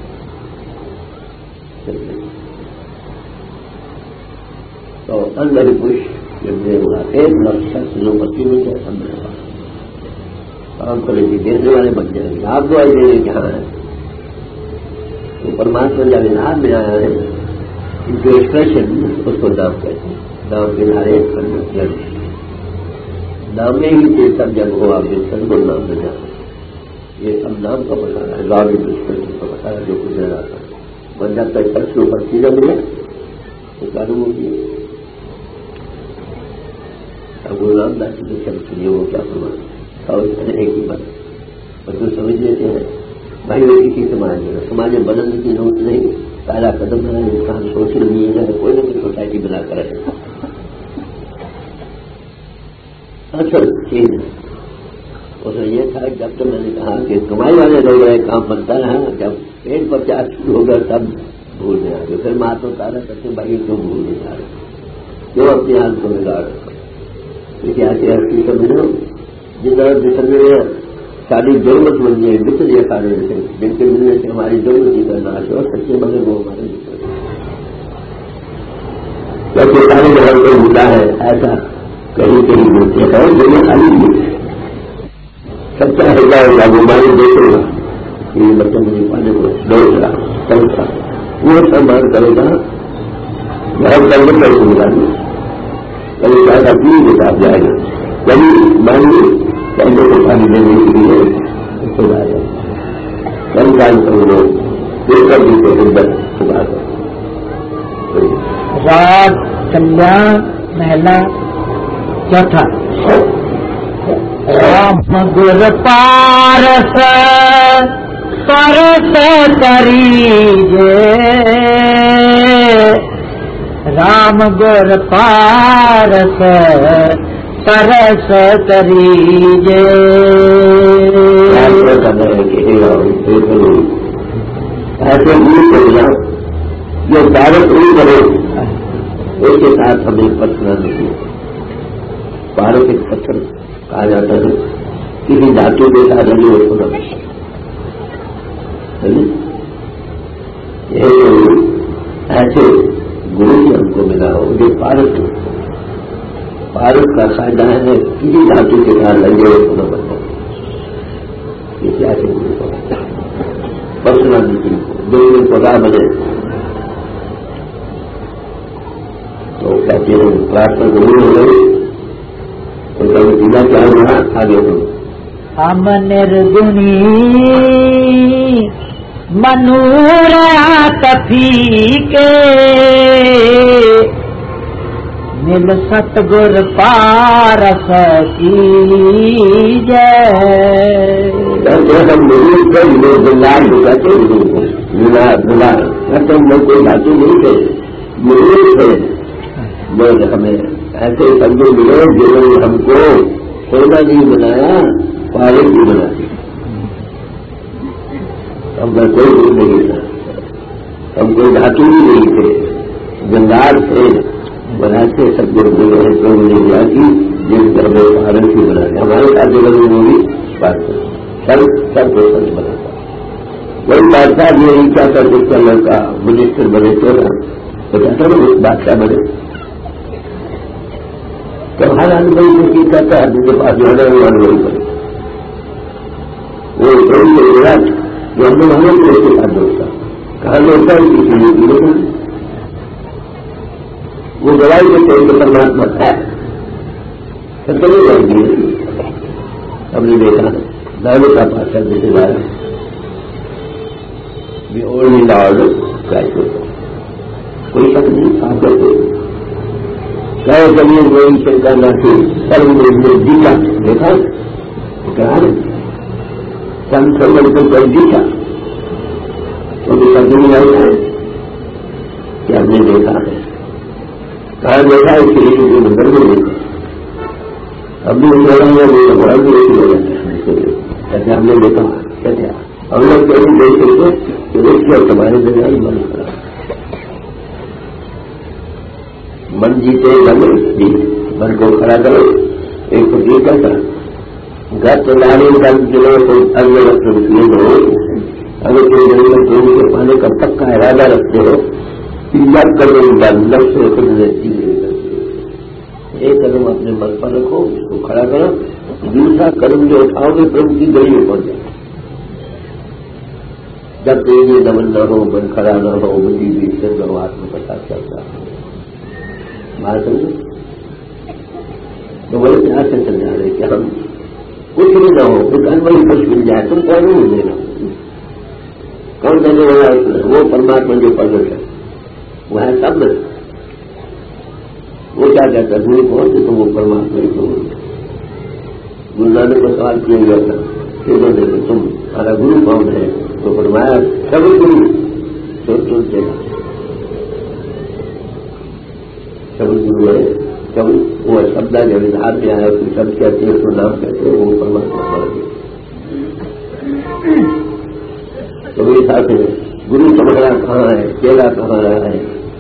تو اندر کچھ جب میرے ایک لفظ شخصوں بچی ہوئی ہے اندر کام کرے گی دیکھنے والے بن جائیں گے. آپ دعائی دے رہے کہاں ہے تو پرماتما جب انعام میں آیا ہے ان کے ایکسپریشن اس کو نام کہتے ہیں. نام کے نارے نام میں ہی یہ سب جب ہو آپ سب کو نام میں جانا یہ سب نام کا بتانا ہے. گاؤں ایکسپریشن کا بتانا جو کچھ نظر آتا ہے بندہ تک فرش کے اوپر چیزیں ملے تو معلوم ہوگی. اب وہ رام داس کے شبد سنیے وہ کیا فرمانا اور ایک ہی بات اور جو سمجھ لیتے ہیں بھائی وہ کسی سماج میں سماج میں بدلنے کی ضرورت نہیں. پہلا قدم ہے انسان سوشل میڈیا ہے کوئی نہ کوئی سوسائٹی بنا کر رہے اصل چیز اس میں یہ تھا جب تو میں نے کہا کہ کمائی والے لوگ رہے کام بنتا رہا جب پیٹ پر چار شروع ہوگا تب بھول جائیں گے. پھر ماتوں تارا کرتے بھائی کیوں بھول نہیں جا رہے کیوں اپنی حالت کو بگاڑ رہے کیونکہ ایسے ہستی سمجھو جس طرح سمجھ رہے ساری ضرورت بن گئی متر یہ سارے سے جن کے ملنے سے ہماری ضرورت ہی کرنا ہے اور سچے بنے وہ ہمارے ویسے سارے جگہ کو ملا ہے ایسا کہیں کہیں ملتے ہیں جو خالی سچا ہے گا ہمارے دیکھے گا یہ بچے مجھے پانے کو دوڑ رہا چلتا وہ سب مان کرے گا بہت کرنے پر ملا نہیں کبھی زیادہ اپنی کے ساتھ جائے گا کبھی مانیے پہلے کو پانی دینے کے لیے کم کام کرو لوگ پھر کر دی تو بس چکا کر راگ کلیان محلہ چوتھا. رام گر پارس پرس کریجے رام گر پارس پرس کریجے. ایسے جو پارس نہیں کرے اس کے ساتھ ہمیں پتھر نہیں. پارس ایک پتھر کہا جاتا ہے کسی دھاتو کے ساتھ نہیں اس کو نہ ایسے گرو سے ہم کو ملا ہو جو پارس کا فائدہ ہے کسی دھاتو کے ساتھ لگے اس کو نہ بنتا کسی ایسے گرو کو پرسنالٹی دل میں پگا بنے تو کہتے ہیں پرارتھنا ضرور ہو گئی تو کبھی پیلا کیا ہوا آگے ہو ہم نرگنی منور تفی کے مل ستگر پارس کی جے. ہم نہیں تھے بلار کہتے بلار ہم لوگ کوئی باتیں نہیں تھے نہیں تھے مگر ہمیں ایسے سمجھے ملے جنہوں نے ہم کو سونا نہیں بنایا پاگل بھی بنا دیا. ہم میں کوئی دور نہیں تھا, ہم کوئی دھاتو بھی نہیں تھے, جنگار تھے, بناتے سب لوگ ملے ہیں تو مجھے جاتی جن پر وہ پاگل بھی بنا دیا. ہمارے ساتھ جگہ وہ بھی بات کریں سب کو سچ بناتا. وہی بادشاہ بھی نہیں چاہتا جس کا لڑکا منسٹر بنے تو چاہتا نا بادشاہ بنے. تو ہر آدمی کو کی کہتا ہے جن کے پاس جو ہے وہ آدمی کرے. وہ جو ہم لوگ ہمیں بھی اس کے ساتھ دوڑتا کہاں دوڑتا ہے کسی لیے بھی نہیں. وہ دوائی دیتے ہیں کہ پرماتما ہے تو چلے جائیں گے. ہم نے دیکھا دائروں کا پاسا جیسے بارہ بھی اور نہیں لاؤ کوئی شک نہیں آپ کرتے کہے چلیے کوئی شنکر نہ تھی سر میں جیتا دیکھا کہا سن سمجھ کر کوئی جیتا تو سب نہیں آئی ہے کہ ہم نے دیکھا ہے کہاں دیکھا اس کے لیے کوئی نظر نہیں دیکھا. اب بھی بڑا ہوا میرا بڑا بھی ایسی ہو جاتا ہے کہتے ہم نے دیکھا کہتے ہم لوگ کہیں دیکھ سکتے کہ اس کے تمہارے ذریعہ ہی من کرا من جیتے بنے جیت من کو کھڑا کرو. ایک تو یہ کرتا گھر تو لانے کا دنوں کو اگلے وقت یہ ہو اگر کوئی ضرورت دونوں کے پانے کا پکا ارادہ رکھتے ہو یاد کرنے کا لفظ سے خود رہتی ہے. ایک قدم اپنے من پر رکھو اس کو کھڑا کرو دوسرا قدم جو اٹھاؤ گے پرم کی گلی میں پہنچ جائے. جب تک یہ دمن نہ ہو من کھڑا نہ ہو مجھے بھی سے بات میں پتا چلتا بات سمجھے تو بڑے پیار سے چل جا رہے کہ ہم کچھ بھی نہ ہو کچھ انوئی کچھ مل جائے تم کون نہیں دینا کون دینے والا وہ پرماتما جو پرگٹ ہے وہ ہے سب میں. وہ کیا کہتا ہے گرو کون سے تو وہ پرماتما ہی تو گرو نانک کو سوال کیا گیا تھا کہ تم ہمارا گرو کون ہے تو فرمایا سب گرو سب گرو ہے سب وہ شبد جب اظہار میں آیا تو سب کہتے ہیں اس کو نام کہتے ہیں وہ پرماتما پڑھ گیا. تو میرے ساتھ گرو سمجھنا کہاں ہے چیلا کہاں رہا ہے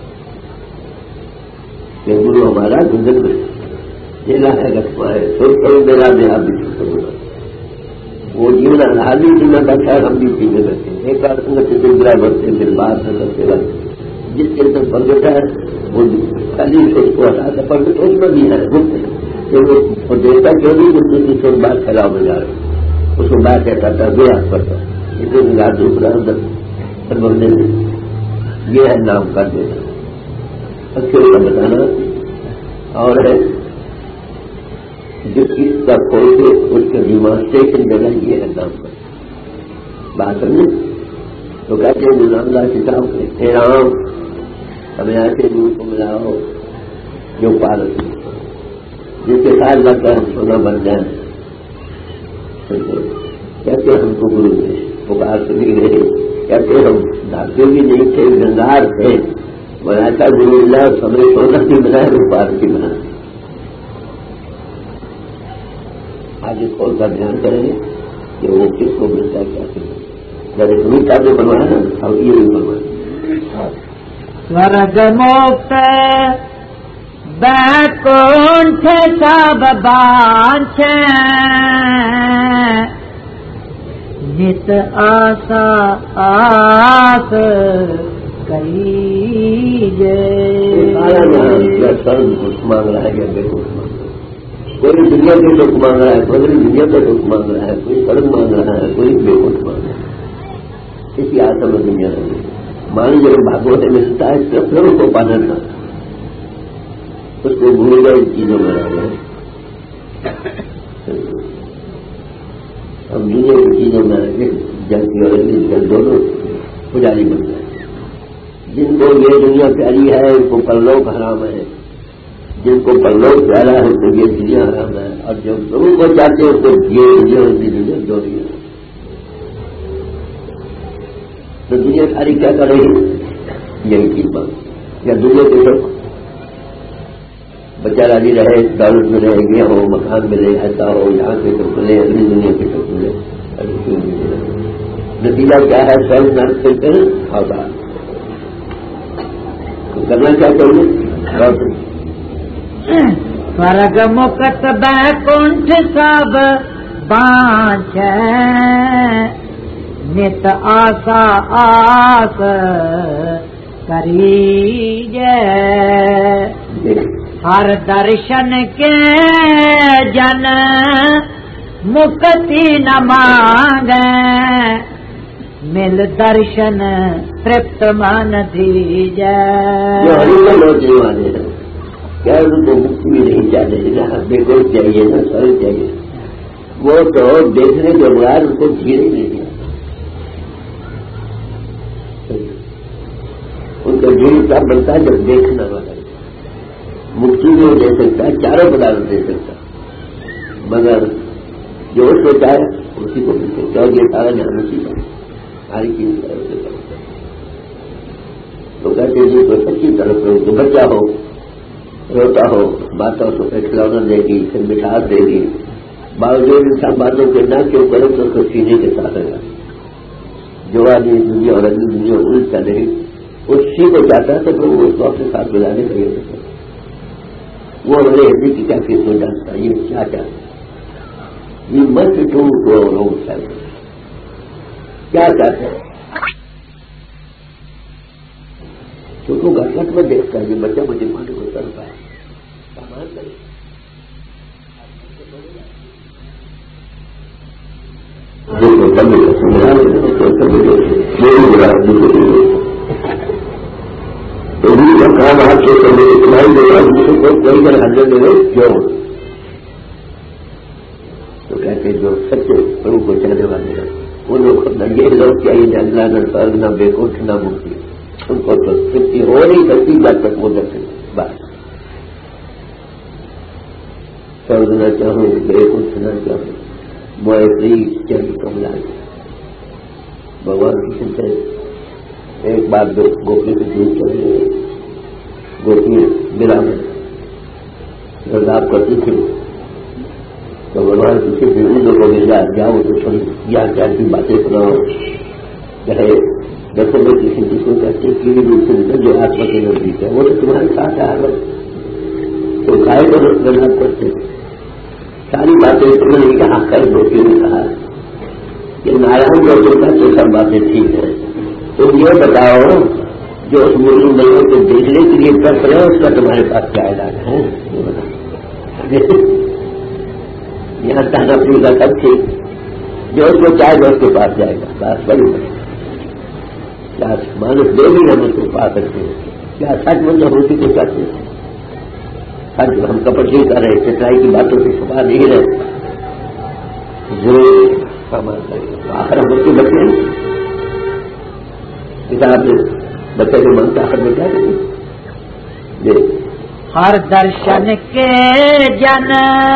کہ گرو ہمارا گزر میں چیلا ہے رکھوا ہے سوچ کرو میرا دیہات بھی سکتا وہ جیون آزادی جینا کا خیر ہم بھی پینے رہتے ہیں. ایک بار چترا بنتے پھر باہر سے کرتے رہتے جس کے اندر پرگٹ ہے وہ خالی سوچ کو ہٹا کر پرگٹ اس میں بھی ہے گپت کہ وہ دیکھتا کیوں نہیں کہ دوسری سوچ بات پھیلاؤ میں جا رہے اس کو بات کہتا تھا بے ہاتھ پڑتا اسے ملا دوسرا اندر بندے میں یہ ہے نام کر دینا اچھے کا بتانا اور ہے جو اس کا کھول کے اس کا ڈیمانسٹریشن دینا یہ ہے نام کا بات سمجھے. تو کہتے ہیں نظام اللہ کتاب کہتے رام ہمیں ایسے گرو کو ملاؤ جو پالک جس کے ساتھ لگتا ہے سونا بن جائے. کہتے ہم کو گرو تھے پکار سے نہیں رہے کہتے ہم دھاتے بھی نہیں تھے گنگار تھے بناتا گرو اللہ سمے سونا بھی بنائے وہ پالک بھی بنا. آج اس کو کا دھیان کریں گے کہ وہ کس کو ملتا ہے کیا کریں جب تمہیں چاہتے بنوایا نا اب یہ بھی بنوایا. स्वर्ग मोक्ष बैकुंठ सब बांछे नित आशा आस करीजे. स्वर्ग कुछ मांग रहा है या बेकुछ मांग रहा है. कोई दुनिया के दुख मांग रहा है कोई दुनिया का दुख मांग रहा है कोई स्वर्ग मांग रहा है कोई बेकुछ मांग रहा है. इसी आशा में दुनिया रही मान लीजिए भागवत में मिलता है कृष्ण को पाना था उसको भूल गए चीजों में रह गए. अब दुनिया की चीजों में जल की और जल दोनों पुजारी बन गए. जिनको ये दुनिया प्यारी है उनको परलोक हराम है जिनको परलोक प्यारा है तो ये दुनिया हराम है और जो गुरु को चाहते हैं उसको ये दुनिया दो दुनिया. تو دنیا ساری کیا کر رہی ہے یہی چیز بات یا دنیا کے سب بچہ راضی رہے، دولت ملے، یہ ہو، مکان ملے، ایسا ہو، یہاں کے سب ملے، اگلی دنیا کے سب ملے، نتیجہ کیا ہے؟ سب نہ کرتے ہیں آزاد کرنا کیا چاہیے؟ سورگ مکت بیکنٹھ سب بانچ نت آسا آس کریجے ہر درشن کے جن مکتی نہ مانگے مل درشن ترپت من دیجے. کیا ان کو مکتی بھی نہیں چاہتے، جہاں بے گوش چاہیے نا سرل چاہیے، وہ تو دیکھنے کے بعد ان کو جھیل ہی نہیں دیا. ان کا جھیل کیا بنتا ہے جب دیکھنا والا مکتی نہیں دے سکتا، چاروں پدارتھ دے سکتا، مگر جو اس کو چاہے اسی کو مل سکتا ہے. یہ سارا جہاں اسی کا ساری چیز تو کہتے جی تو سچی طرف سے بچہ ہو، روتا ہو، باتوں کو کھلونا دے گی، پھر مٹھاس دے گی، باوجود انسان باتوں کے نہ کیوں کرے تو اس کو سینے کے ساتھ رہا. جو آدمی دنیا اور اگلی دنیا الٹ کر رہی اسی کو چاہتا ہے تو وہ اس کو اپنے ساتھ ملانے کا یہ ہوتا ہے. وہ ہمارے ہندی کی کیا فیس میں جانتا ہے یہ کیا چاہتا ہے، یہ مت ٹو کو لوگ چاہتے کیا چاہتے ہیں. تو تو گھٹ میں دیکھتا ہے کہ بچہ مجھے مانے کو کرتا ہے سامان کرے کام آپ سے تمہاری دیکھا دوسرے کو کوئی کر حاضر دے رہے کیوں. تو کہتے جو سچے پرو کو چاہنے والے ہیں وہ لوگ یہ لوگ چاہیے نہ اللہ نہ سرگ نہ بے کچھ نہ مکتی، ان کو تو ترپتی ہو نہیں سکتی جب تک وہ درشن بات سرگ نہ چاہوں بے کچھ نہ چاہوں موری چند کملا. بھگوان کشن سے ایک بار گوپی سے دور چل گئے، گوپی میرا میں گرداب کرتی تھی تو بھگوان کسی بھی ان لوگوں کو مل جاؤ تو تھوڑی یا کیا کی باتیں سناؤ چاہے جیسے میں کسی چیز کو کہتے ہیں کیڑی روپ سے جو آتما کے نزدیک ہے وہ تو تمہارے ساتھ ہے تو کھائے تو گرداب کرتے ساری باتیں تمہیں نہیں کہا کر گوپی نے کہا کہ نارائن جو ہوتا تو سب باتیں ٹھیک ہے. تم یہ بتاؤ جو اس مرغی ملوں کو دیکھنے کے لیے کر رہے اس کا تمہارے پاس کیا علاج ہے؟ یہاں تک اپنی کا سب ٹھیک، جو اس کو چاہے گا اس کے پاس جائے گا. بات بڑی کیا مانس دے بھی ہم اس کو پا سکتے ہیں. کیا سچ مطلب ہوتی کو چاہتے ہیں سچ ہم کپٹ نہیں کر رہے، چٹائی کی باتوں سے چھپا نہیں رہے، ضرور سامان کرے. آخر ہم اس کے بچے کتاب میں بچے کے من کا آخر میں کیا کریں. ہر درشن کے جن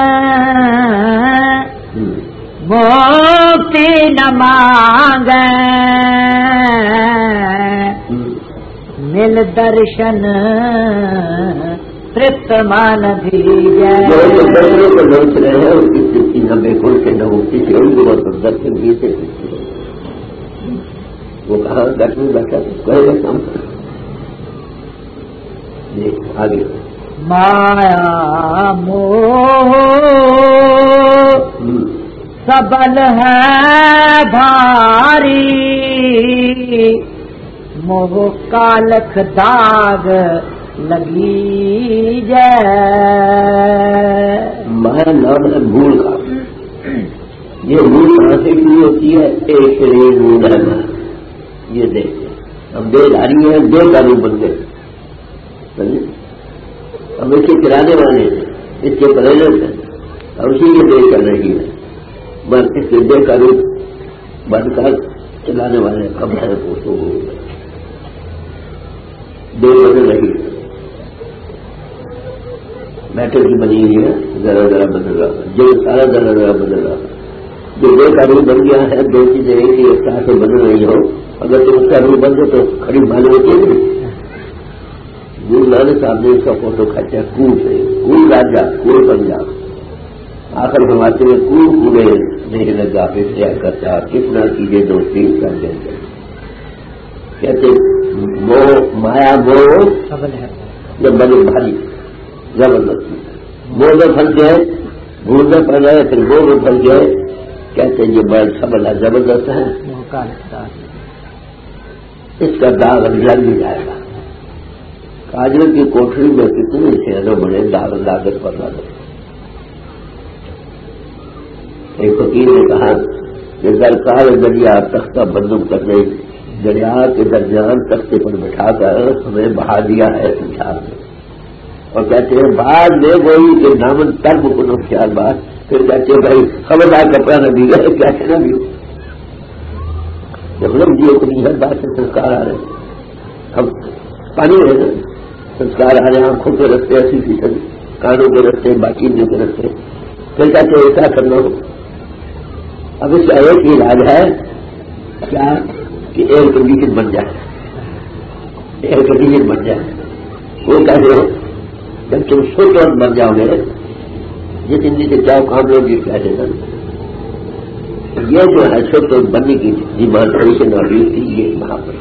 مکتی نہ مانگے مل درشن ترپت مان دیجے. درشنوں کو لوچ رہے ہیں اس کی ترپتی نہ بے گھر کے نہ مکتی سے ان کو بہت درشن بھی سے وہ کہاں گھر میں بیٹھا کہے گا کام آگے مایا موہ سبل ہے بھاری موہ کا لکھ داغ لگی جائے. مایا نام ہے بھول کا. یہ بھول کہاں سے شروع ہوتی ہے؟ ایک ریل رہنا. یہ دیکھ ہم دے داری ہیں، دے کا روپ بن گئے، ہم اس کے چلانے والے ہیں، اس کے پریجنٹ ہیں اور اسی کے دے کر رہی ہے. بس اس کے دے کا روپ بن کر چلانے والے ہم ہیں تو دے بدل رہی ہے. میٹر کی بنی ہوئی ہے، ذرا ذرا بدل رہا ہے، جو سارا ذرا ذرا بدل رہا ہے. جو دے کا روپ بن گیا ہے، دو چیزیں ایک ہی ساتھ سے بدل رہی ہو، اگر تم اس کا روپ بن گئے تو کھڑی مانے ہوتی ہے گرو نانک صاحب نے اس کا فوٹو کھینچا کول سے، کول راجا کول پنجاب، آخر فرماتے ہوئے کول کوڑے نہیں لگا پھر کیا کرتا کتنا کیجیے دوستی کر دیں گے. کہتے مایا موہ یہ بڑے بھاری زبردستی موہ پھنس گئے، بھولنے پڑ گئے، پھر موہ پھنس گئے. کہتے ہیں یہ بڑا سبل ہے، زبردست ہے، اس کا داغ لگ بھی جائے گا. کاجل کی کوٹری میں کتنے شہروں بڑے داغ لاگت پر لاگت. ایک فقیر نے کہا کہ درکار دریا تختہ بندوق کرنے دریا کے درمیان تختے پر بٹھا کر ہمیں بہا دیا ہے سنسار میں. اور کہتے ہیں بعد میں وہی کہ نامن ترب کو خیال بات، پھر کہتے ہیں بھائی خبردار کپڑا نہ دی گئے کیسے نہ بھی جب لوگ جی اپنی ہر بات سے سنسکار آ رہے ہیں. ہم پانی ہے نا، سنسکار آ رہے ہیں آنکھوں کے رستے 80%، کانوں کے رستے، باقی کے رستے. پھر کہتے ہیں ایسا کرنا ہو. اب اس کا ایک علاج ہے کیا کہ ایئر کنڈیشن بن جائے، ایئر کنڈیشن بن جائے. وہ کہتے ہیں جب تم سوچ بن جاؤ گے جس ہندی سے چاہو کام لوگ یہ کہتے ہیں یہ جو ہے سوچ بننے کی ڈیمانسٹریشن اور ریس تھی یہ وہاں پر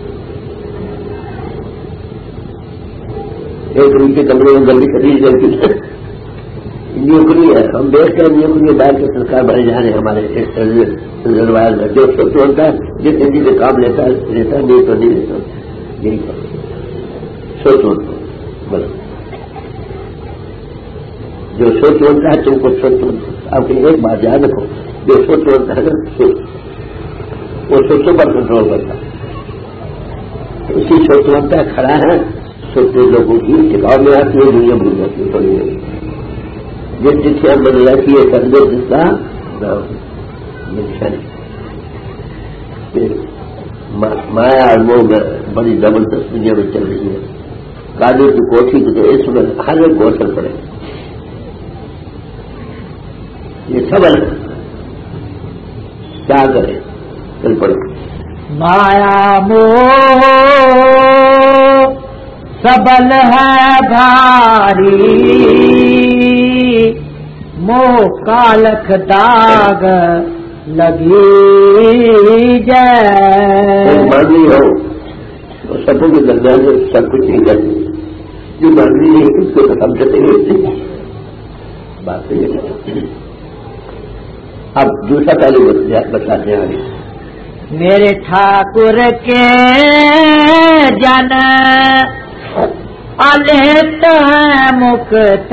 ایک روپے کمرے میں جلدی خرید جلدی نیوکلی ہے. ہم دیکھتے ہیں نیوکلی ڈال کے سرکار بڑھے جا رہے ہیں ہمارے روایت میں. جو سوچ ہوتا ہے جس ہندی سے کام لیتا ہے نہیں تو نہیں لیتا. یہی سوچ بس جو سوچ ہوتا ہے تم کو سوچ. آپ ایک بات یاد رکھو، جو سوچ ہوتا ہے نا سوچ وہ سوچوں پر کنٹرول کرتا ہے. اسی سوچ ہوتا ہے کھڑا ہے سوچتے لوگوں کی ٹکاؤ میں آتی ہے، دنیا بھول جاتی ہے تھوڑی دیر. جس شکشا بن جاتی ہے سندے جس کا مایا اور موہ میں بڑی زبردست دنیا میں چل رہی ہے. کاجو کی کوٹھی کی تو اس میں ہر ایک کو اثر پڑے. یہ سبل ہے، کیا کرے چل پڑے. مایا موہ سبل ہے بھاری، موہ کا لکھ داغ لگی جائے. مانوی ہو تو سبوں کے درمیان میں سب کچھ نہیں کرتی. جو مانوی ہے اس کو ختم کرتے ہوئے بات یہ ہے. اب دوسرا پہلے بتاتے ہیں آگے. میرے ٹھاکر کے جن الہت ہے مکت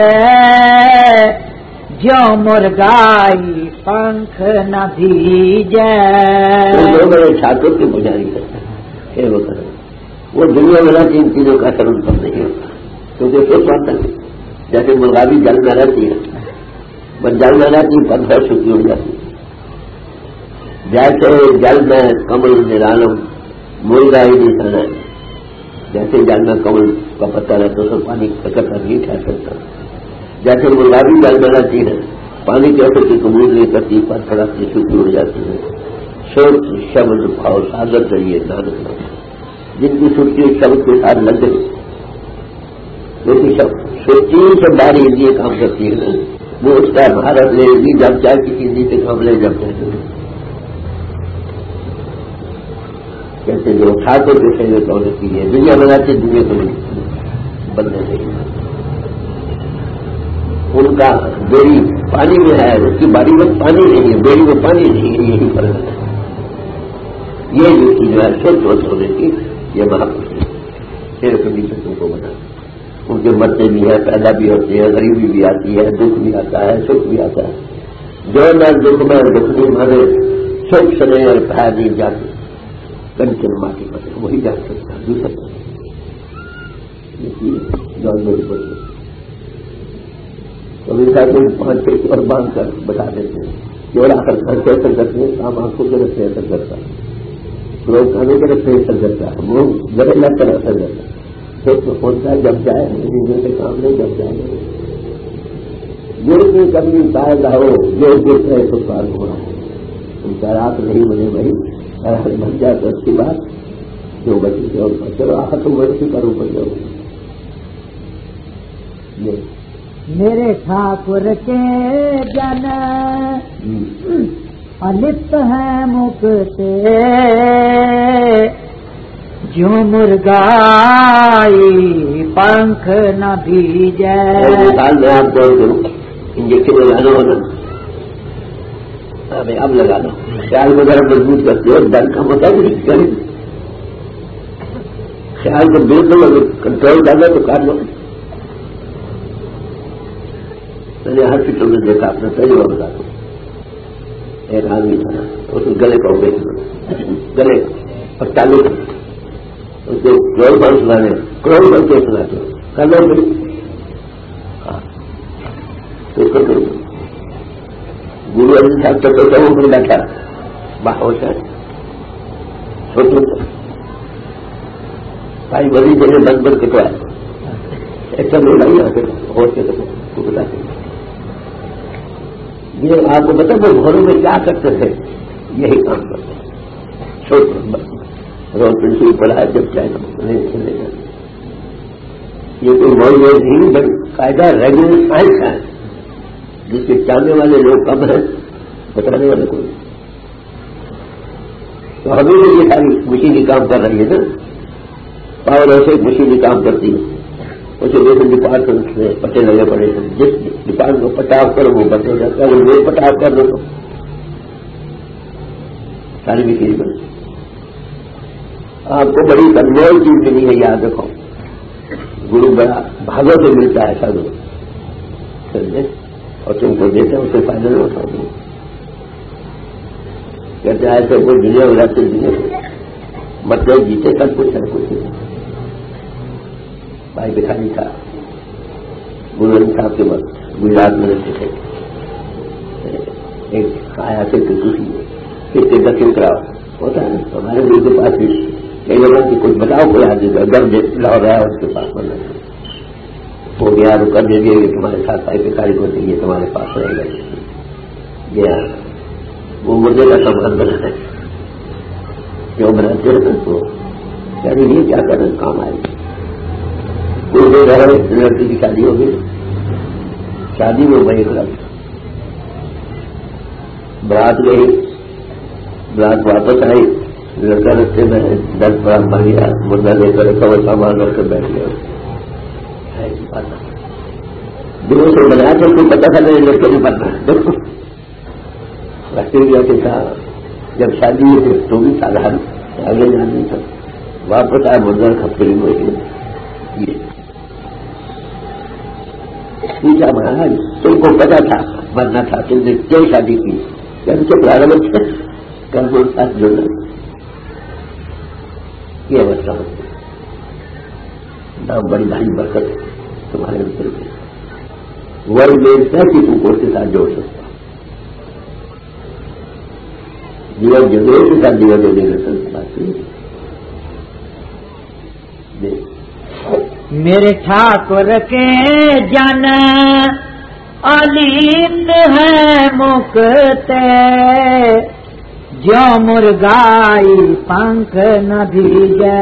جو مرغائی پنکھ نہ بھیجے. میرے ٹھاکر کی پجاری کرتا ہے وہ دنیا میں رہتی ان چیزوں کا اثر ان پر نہیں ہوتا کیونکہ سوچ پاتا ہے. جیسے مرغابی جل میں رہتی ہے، بس جل میں رہتی پتھر سوکھی ہو جاتی ہے. جیسے جل میں کمل نرالم مرغا ہی نہیں کھانا ہے. جیسے جل میں کمل کا پتہ رہتا ہے تو پانی اکٹھا نہیں کھا سکتا. جیسے مرغابی جل میں رہتی ہے پانی کے اثر کی قبول نہیں کرتی، پتھر اپنی سوکھی ہو جاتی ہے. سوچ شبد بھاؤ ساگر کریے نانک جن کی سوچی شبد کے ساتھ لگ گئی لیکن سوچی سے باری ہندی کام کرتی ہے وہ اس کا بھارت لے گی جب چاہے کسی ہندی سے کام لے جب چاہے. کہتے جو ٹھاکر کے شہر دولت کی ہے دنیا بناتے دنیا کو بننے نہیں. ان کا بیڑی پانی میں ہے، اس کی باڑی میں پانی نہیں ہے، بیڑی میں پانی نہیں ہے. یہی فرق ہے. یہ جو چیز ہے سوچ ہونے کی یہ مہاپرش پھر کنڈیشن کو بنا. ان کے مرتے بھی ہے، پیدا بھی ہوتے ہیں، غریبی بھی آتی ہے، دکھ بھی آتا ہے، سکھ بھی آتا ہے. جو نہ دکھ میں دکھ نہیں مارے سکھ سے اور پھیل نہیں جاتے کنچن ماں کی پتہ وہی جان سکتا. دوسرا کبھی کوئی 5 پیسے اور باندھ کر بتا دیتے ہیں کہ اور آ کر خرچے اثر کرتے ہیں، کام آنکھوں کے رستے اثر کرتا ہے، لوگ کھانے کے رستے اثر کرتا ہے، وہ گرے لگ کر اثر کرتا ہے. تو ہوتا ہے جب جائے سے کام نہیں جب جائے جو کہ کبھی فائدہ ہو جو دیکھ رہے تو کار ہو رہا ہے. ان کا رات نہیں بنے بھائی بن جائے تو اس کی بات جو بچی سے اور چلو آخر تم بچی کرو بن جاؤ میرے ٹھاکر کے جن الپت ہے مکتے جو مرغائی پنکھ نہ بھیجے. مثال میں آپ کو انجیکشن لگانا ہونا اب لگا لو خیال کو ذرا مضبوط کرتے ہو ڈر کا ہوتا ہے خیال کو بالکل اگر کنٹرول کرنا تو کاٹ لو. میں نے ہر فٹر میں دیکھا اپنا تجربہ بتا دوں. ایک آدمی تھا اس نے گلے کا گلے اور چالو اس کو کروڑ پر سنانے کروڑ پر کے سناتے کر لو گے گرو ارجن صاحب تو وہ پر بیٹھا باہوش ہے بھائی بڑی جگہ بند بند کے تو ہے ایسا لوگ آئی آ کر ہوش کے تو بتاتے یہ آپ کو بتا وہ گھروں میں کیا کرتے تھے یہی کام کرتے چھوٹے روز پنسل پڑا ہے جب چاہے نہیں چلے گا. یہ کوئی موضوع نہیں بٹ قاعدہ ریگولر سائنس ہے جس کے چاہنے والے لوگ کم ہیں بتانے والے کوئی. تو ہمیں یہ ساری مشینی کام کر رہی ہے نا پاور ایسے مشینی کام کرتی ہے اسے دیکھو ڈپارٹمنٹ میں پٹے لگے پڑے تھے جس ڈپارٹمنٹ کو پٹاخ کرو وہ بٹے جاتا ہے وہ پٹاخ کر دو تو ساری مشین بن. آپ کو بڑی کنوال چیز ملی ہے یاد رکھو گرو بڑا بھاگوں سے ملتا ہے سب اور تم کو دیتے ہیں اس سے فائدہ نہ اٹھاؤ گے کہتے ہیں ایسے کوئی دنیا ہو جاتی دنیا مطلب جیتے سب کچھ ہے کچھ نہیں. بھائی بکھاری تھا گرو صاحب کے وقت گجرات میں رہتے تھے ایک آیا سے کسی پھر سے دکن کراؤ ہوتا ہے ہمارے دل کے پاس بھی کئی لوگوں کی کچھ بتاؤ کوئی آدمی کا گھر لاؤ رہا ہے اس کے پاس بننا ہو گیا تو کر دے دیا کہ تمہارے ساتھ بھائی بکھاری کو چاہیے تمہارے پاس رہے گا گیا وہ مجھے کا سامان بنانا ہے جو بناتے ہیں تو کہہ رہی یہ کیا کرنا کام آئے گا. کوئی دے رہے لڑکی کی شادی ہو گئی شادی میں وہی غلط برات گئی برات واپس آئی لڑکا رستے میں 10 بڑا مر گیا مردہ لے کر رکھا وہ سامان رکھ کر بیٹھ گیا دنوں سے بنایا تو کوئی پتا تھا میرے لڑکے نہیں بننا دیکھو رکھتے گیا کہ تھا جب شادی ہوئی تو بھی سادھار آگے جانے تھا واپس آیا مردہ کھپڑی ہوئی پوچھا مہاراج تم کو پتا تھا مرنا تھا تم نے کیوں شادی کی پرارمبھ کرم ساتھ جڑنا یہ اوستھا ہوتی ہے نام بڑی بھاری برکت تمہارے اندر ورڈ ملتا ہے کہ تم کو اس کے ساتھ جوڑ سکتا جیون جگہ کے ساتھ جیون جگہ بات میرے ٹھاکر کے جن الیپت ہے مکتے جو مرغائی پنکھ نہ بھیجے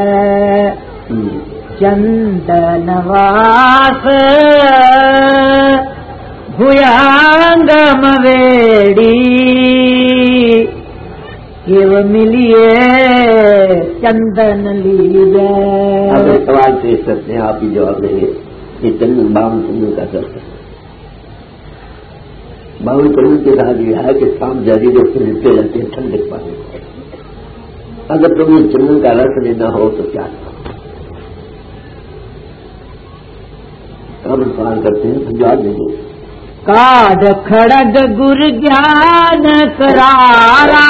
چندن واس بھیانگ مویڑی وہ ملیے چندن لیجے. آپ سوال پیش کرتے ہیں آپ ہی جواب دیں گے کہ چندن باون چندن کا درد ہے. باون چندن کے ساتھ یہ ہے کہ شام جاری جو لکھتے رہتے ہیں ٹھنڈک پانی اگر تمہیں چندن کا رس لینا ہو تو کیا ہم سوال کرتے ہیں جواب دیں گے. کاڈ کھڑگ گر جان کرارا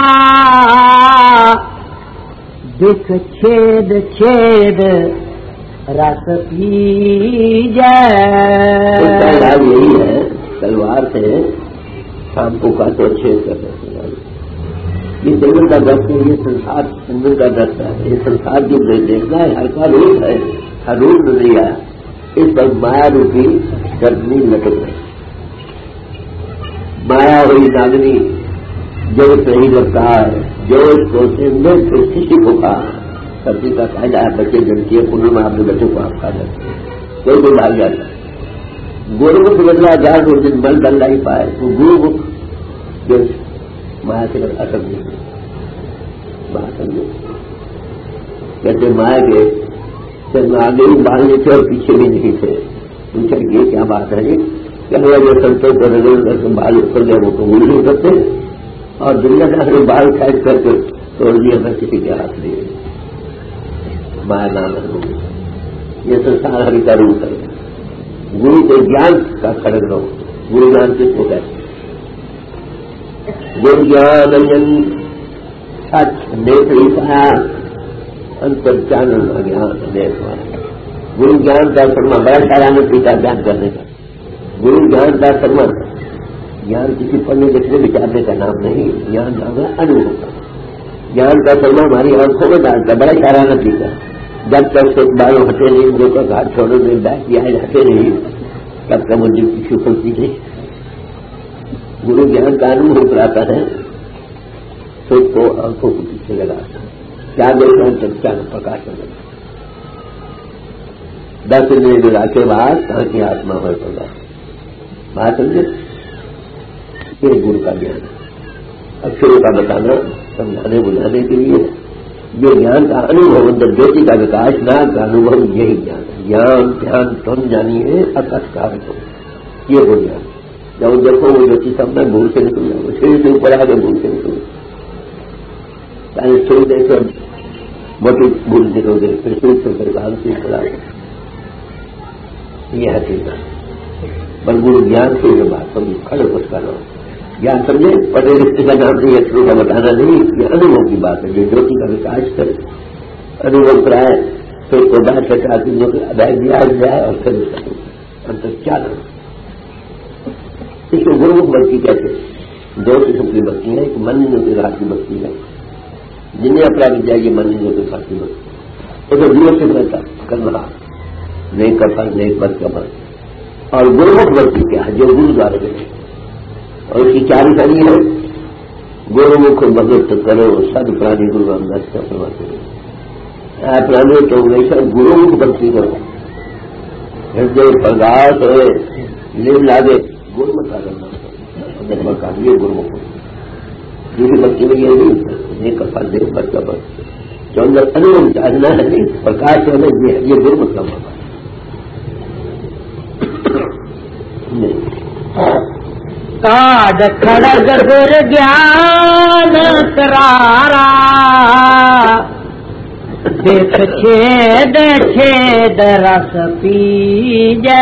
دکھ چھید چھید رس پی جائے. یہی ہے تلوار سے شام کو کا تو چھید کر رہے یہ چندن کا دست ہے یہ سنسار چندن کا دست ہے یہ سنسار جو دیکھنا ہے ہر کا روپ ہے ہر روپ نہیں آیا اس پر مایا روپی گردنی لٹک رہی مایا ہوئی ناگنی جو صحیح لگتا ہے جو اس کو سندر سے کسی کو کہا سبزی کا فائدہ ہے بچے جنتی ہے پورن میں آپ نے بچوں کو آپ کھا جاتے کوئی بھی بھاگ جاتا गुरुमुख बदला 1000 दिन बल बल नहीं पाए तो गुरुमुख जो माया से असर नहीं बात समझो। कहते माया के जब आगे ही बांधने थे और पीछे भी नहीं थे। पूछा ये क्या बात है जी? क्या हुआ जो संतों को रगड़ बाल उतर गए वो कबूल नहीं करते और दुनिया दास ने बाल साइड करके तोड़ दिया मैं किसी के हाथ लिए माया नाम है। ये संसार हरि का रूप है। गुरु के ज्ञान का खड़ग रहो। गुरु ज्ञान किसको कहते? गुरु ज्ञान सच नेत्री पाया अंतर चानन अज्ञान देश। गुरु ज्ञान का सम्मान बड़ा सारान्वित पिता ज्ञान करने का। गुरु ज्ञान का सम्मान ज्ञान किसी पढ़ने लिखने विचारने का नाम नहीं। ज्ञान नाम है अनुभव का। ज्ञान का सम्मान हमारी आंखों में डालता बड़ा सारान्वित पिता। जब तक से बालों हटे नहीं मुझे का घाट छोड़ो नहीं बैठ दिया हटे नहीं तब तक मुझे पीछे खुलती नहीं। गुरु ज्ञान का अनुभव कराता है सुख को आंखों को पीछे लगाता है। क्या देखना तब क्या प्रकाश हो जाता 10 दिन मिला के बाद कहाँ की आत्मा हो पड़ा बात समझे। ये गुरु का ज्ञान अक्षरों का बताना समझाने बुझाने के लिए ये ज्ञान का अनुभव अंदर ज्योति का विकास नाम का अनुभव यही ज्ञान है। ज्ञान ध्यान तुम जानिए अकस्कार को ये हो ज्ञान। जब देखो वो ज्योति सब में भूल से निकल जाओ शरीर से ऊपर आगे भूल से निकल पहले शरीर देखो मोटी भूल निकल गए फिर शरीर से परिवार से ऊपर आ गए। ये है चिंता पर गुरु ज्ञान से ये बात समझ खड़े कुछ कर रहा हूं। ज्ञान समझे पढ़े लिखने का नाम नहीं अक्षरों का बताना नहीं। ये अनुभव की बात है जो ज्योति का विकास करे अनुभव कराए फिर को बैठ सका चीजों के अदाय दिया जाए और फिर अंतर क्या इसको गुरुमुख भक्ति कहते। 2 किस्म की भक्ति है। एक मन के घाट की भक्ति है जिन्हें अपना विद्या ये मन के घाट की भक्ति तो जीव से रहता करना नेक का फल नेक बद का फल। और गुरुमुख भक्ति क्या है जो गुरु द्वारा देते और उसकी क्या निशानी है? गुरुमुख भगत करो सद प्राणी गुरु रामदास का प्रवाह प्राणी तो हमेशा गुरुमुख भक्ति करो। हृदय प्रगात है लील लागे गुरुमता करना ये गुरुमुख दूसरी भक्ति में ये नहीं एक फल देख बद का फल जो अंदर अनुभव चाहना है नहीं प्रकाश है ये गुरुमुख का मौका काड खड़ग गुर ज्ञान करारा देख छेद छेद रस पीजै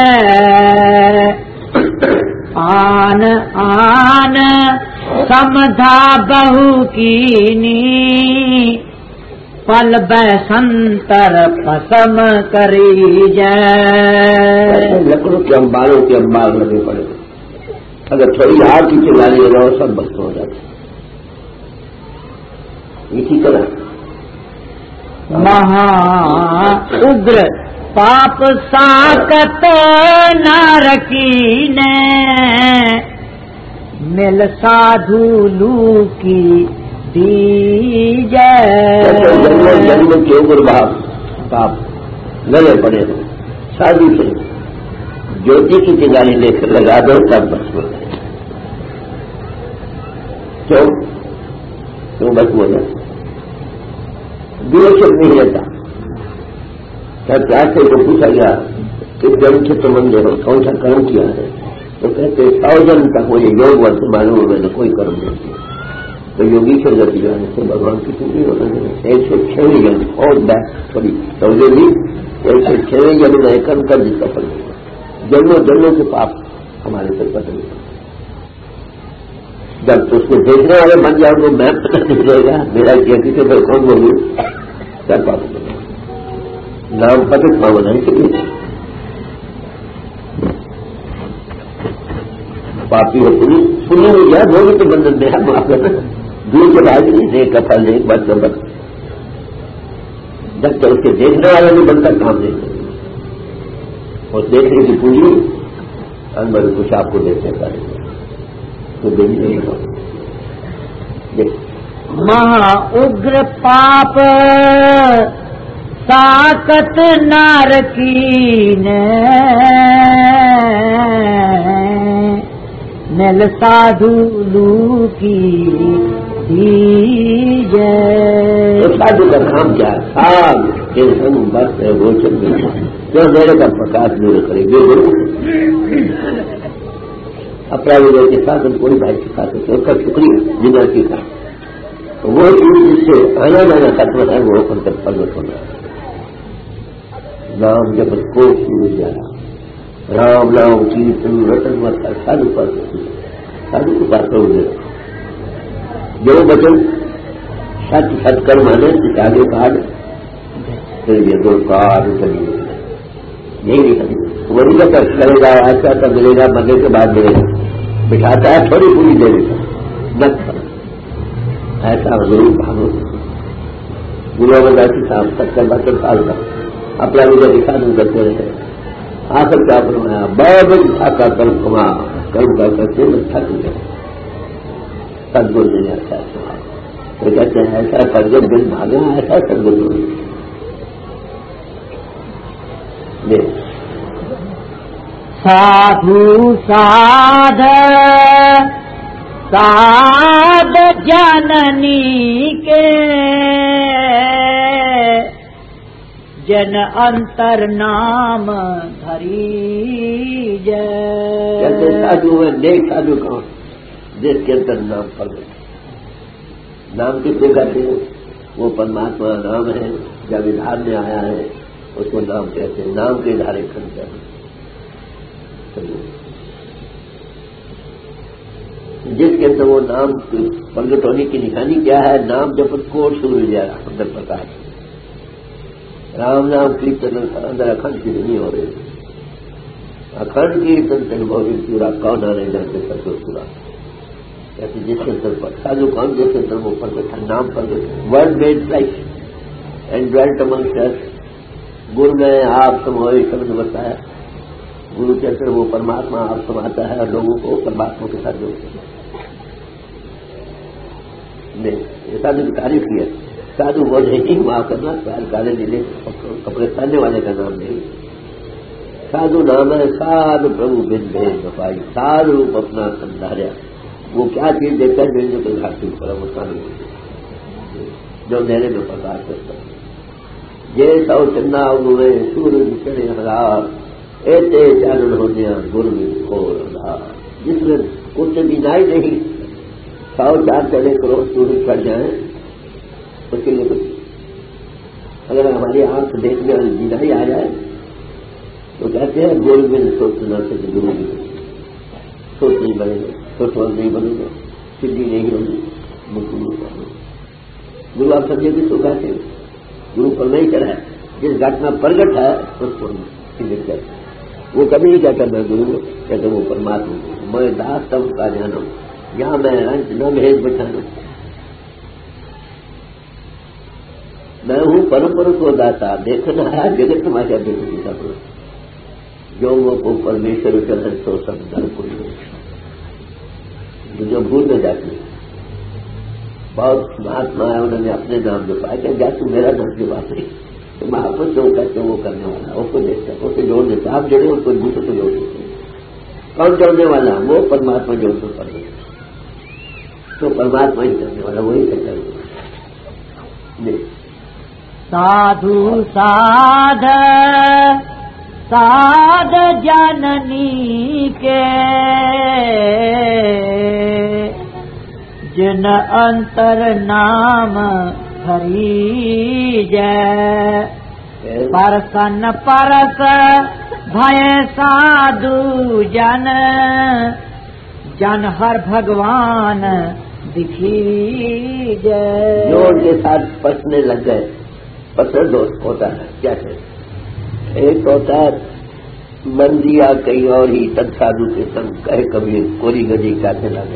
आन आन समधा बहु कीनी पल बैसंतर पसम करी जय। लकड़ों के अंबारों के अंबार लगे पड़े अगर थोड़ी हाथ पीछे डाली लगाओ सब बस्त हो जाते। इसी तरह महा उग्र पाप साकत नारकी ने मिल साधु लू की दीजै। जन्म के उग्र पाप लगे पड़े हो साधु से ज्योति की चिंगारी लेकर लगा दो तब बस हो जाए। क्यों बस हो जाए? विवेचन नहीं रहता। क्या को पूछा गया कि जन्म से तुम अंधे हो कौन सा कर्म किया है तो कहते 100 जन्म तक मुझे योग वर्ष मालूम मैंने कोई कर्म नहीं किया। तो योगी से गति जाने से भगवान की पूरी हो रही है 106 जन्म और बैक थोड़ी समझे भी 106 जन्म में कर्म कर जिसका फल मिलेगा। जन्मों जन्मों के पाप हमारे से पता नहीं। जब तो उसको देखने वाले बन जाओ तो मैं पता नहीं रहेगा मेरा किसी से फिर कौन बोलू क्या पाप नाम पतित पावन है कि पापी हो पुण्य हो गया भोगी के बंधन में है माफ करना दूर के बाद नहीं का फल नहीं बद बद जब तक उसके देखने वाला नहीं बनता काम नहीं और देखने की पूंजी अंदर कुछ आपको देखने का तो देखिए महा उग्र पाप साकत नारकी ने मिल साधु लू की दीजे। तो साधु का काम क्या है? साध के संग बस है वो चल जो मेरे का प्रकाश दूर करेंगे। अपराधियों के साथ हम कोई भाई सिखा सकते उसका शुक्रिया बिना की का वो चीज जिससे आना जाना खत्म है वो अपन प्रगट होना है। नाम जब को शुरू जाना राम नाम कीर्तन रतन मत साधु पर साधु की बात होंगे जो वचन सच सच कर माने आगे काट फिर ये दो कार यही नहीं वही का कष्ट करेगा ऐसा कर मिलेगा मरने के बाद मिलेगा बिठाता है थोड़ी पूरी देर मत ऐसा जरूर भागो। गुरु अमरदासी साहब 70-72 साल तक अपना विजय साधन करते रहे। आखिर क्या बनवाया बहुत था का कर्म कमा कर्म का करते थक गए सदगुरु ने अच्छा तो कहते हैं ऐसा सदगुरु दिन भागा ऐसा सदगुरु साधु साध साध जननी के जन अंतर नाम धरी जैसे साधु है नेक साधु कौन जिसके अंतर नाम प्रगट नाम किसको कहते हैं वो परमात्मा नाम है जब विधान में आया है उसको नाम कहते हैं। नाम के धारे खंड करते जिसके अंदर वो नाम प्रगट होने की निशानी क्या है? नाम जब कोट सूर्य जाएगा अंदर प्रकाश राम नाम कीर्तन अंदर अखंड की नहीं हो रही अखंड कीर्तन से भोगी पूरा कौन आने जाते सबको पूरा ऐसे जिसके अंदर पर साधु कौन जिसके अंदर वो प्रगट है नाम प्रगट word made flesh and dwelt amongst us. गुरु ने आप समोए शब्द बताया गुरु के अंदर वो परमात्मा आप समाता है और लोगों को परमात्मा के साथ जोड़ते हैं। साधु की तारीफ की है साधु वो नहीं माफ करना प्यार काले नीले कपड़े पहनने वाले का नाम नहीं साधु नाम है साधु प्रभु बिन भेद नपाई साधु रूप अपना संधार्या वो क्या चीज देखता है जो कोई घाटी पर वो साधु जो अंधेरे में प्रकाश करता है जे सौ चन्ना उड़े सूर्य चढ़े हजार ऐसे चारण हो गया गुरु जिसमें कुछ बिनाई नहीं 100-4 चढ़े करोड़ सूर्य चढ़ जाए उसके लिए कुछ अगर हमारी आंख देखने वाली बिनाई आ जाए तो कहते हैं गुरु में सोचना से गुरु भी सोच नहीं बनेगा सोचवान नहीं बनेगा सिद्धि नहीं होगी गुरु आप समझे भी तो कहते हैं गुरु पर नहीं चढ़ा जिस घटना प्रगट है उसको सिद्ध करते वो कभी नहीं कहता मैं गुरु कहते वो परमात्मा मैं दास तब का जानू यहाँ मैं अंश न भेद बचाना मैं हूँ परम को दाता देखना है जगत तुम्हारे देखा जो वो परमेश्वर चरण सो सब दर कोई जो भूल में जाती बहुत महात्मा है उन्होंने अपने नाम जो पाया क्या तू मेरा नाम की बात नहीं तो महात्मा जो कहते वो करने वाला उसको देखता उसे जोड़ देता आप जोड़े उसको दूसरे को जोड़ देते कौन जोड़ने वाला वो परमात्मा जोड़ना पड़ेगा तो परमात्मा ही करने वाला वही करता साधु साध साध जननी के जिन अंतर नाम धरी जय परसन परस भय साधु जन जन हर भगवान दिखी जय जोड़ के साथ पसने लग गए पसर दोष होता है क्या है एक होता है मन दिया कहीं और ही तद साधु के संग कहे कभी कोरी गजी कहते लगे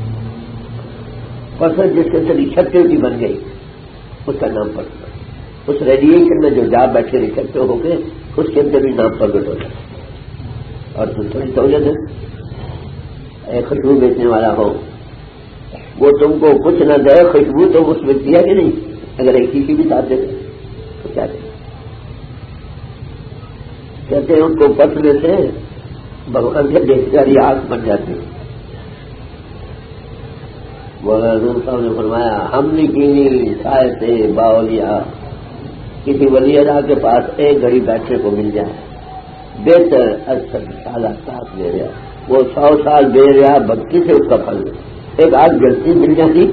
पसर जिसके अंदर रिसेप्टिव की बन गई उसका नाम पसर उस रेडिएशन में जो जा बैठे रिसेप्टिव हो गए उसके अंदर भी नाम प्रगट हो जाए और दूसरी सहूलियत है एक खुशबू बेचने वाला हो वो तुमको कुछ न दे खुशबू तो उसमें दिया कि नहीं अगर एक ही भी साथ दे तो क्या दे कहते हैं उनको पत्र से भगवान के देखकर आंख बन जाती है مولانا حضور صاحب نے فرمایا ہم نے کی سائے سے باولیا، کسی ولی اللہ کے پاس ایک گھڑی بیٹھنے کو مل جائے بہتر اکثر سالہ ساتھ لے رہا، وہ 100 سال دے رہا، بکی سے اس کا پھل ایک آگ جلتی مل جاتی،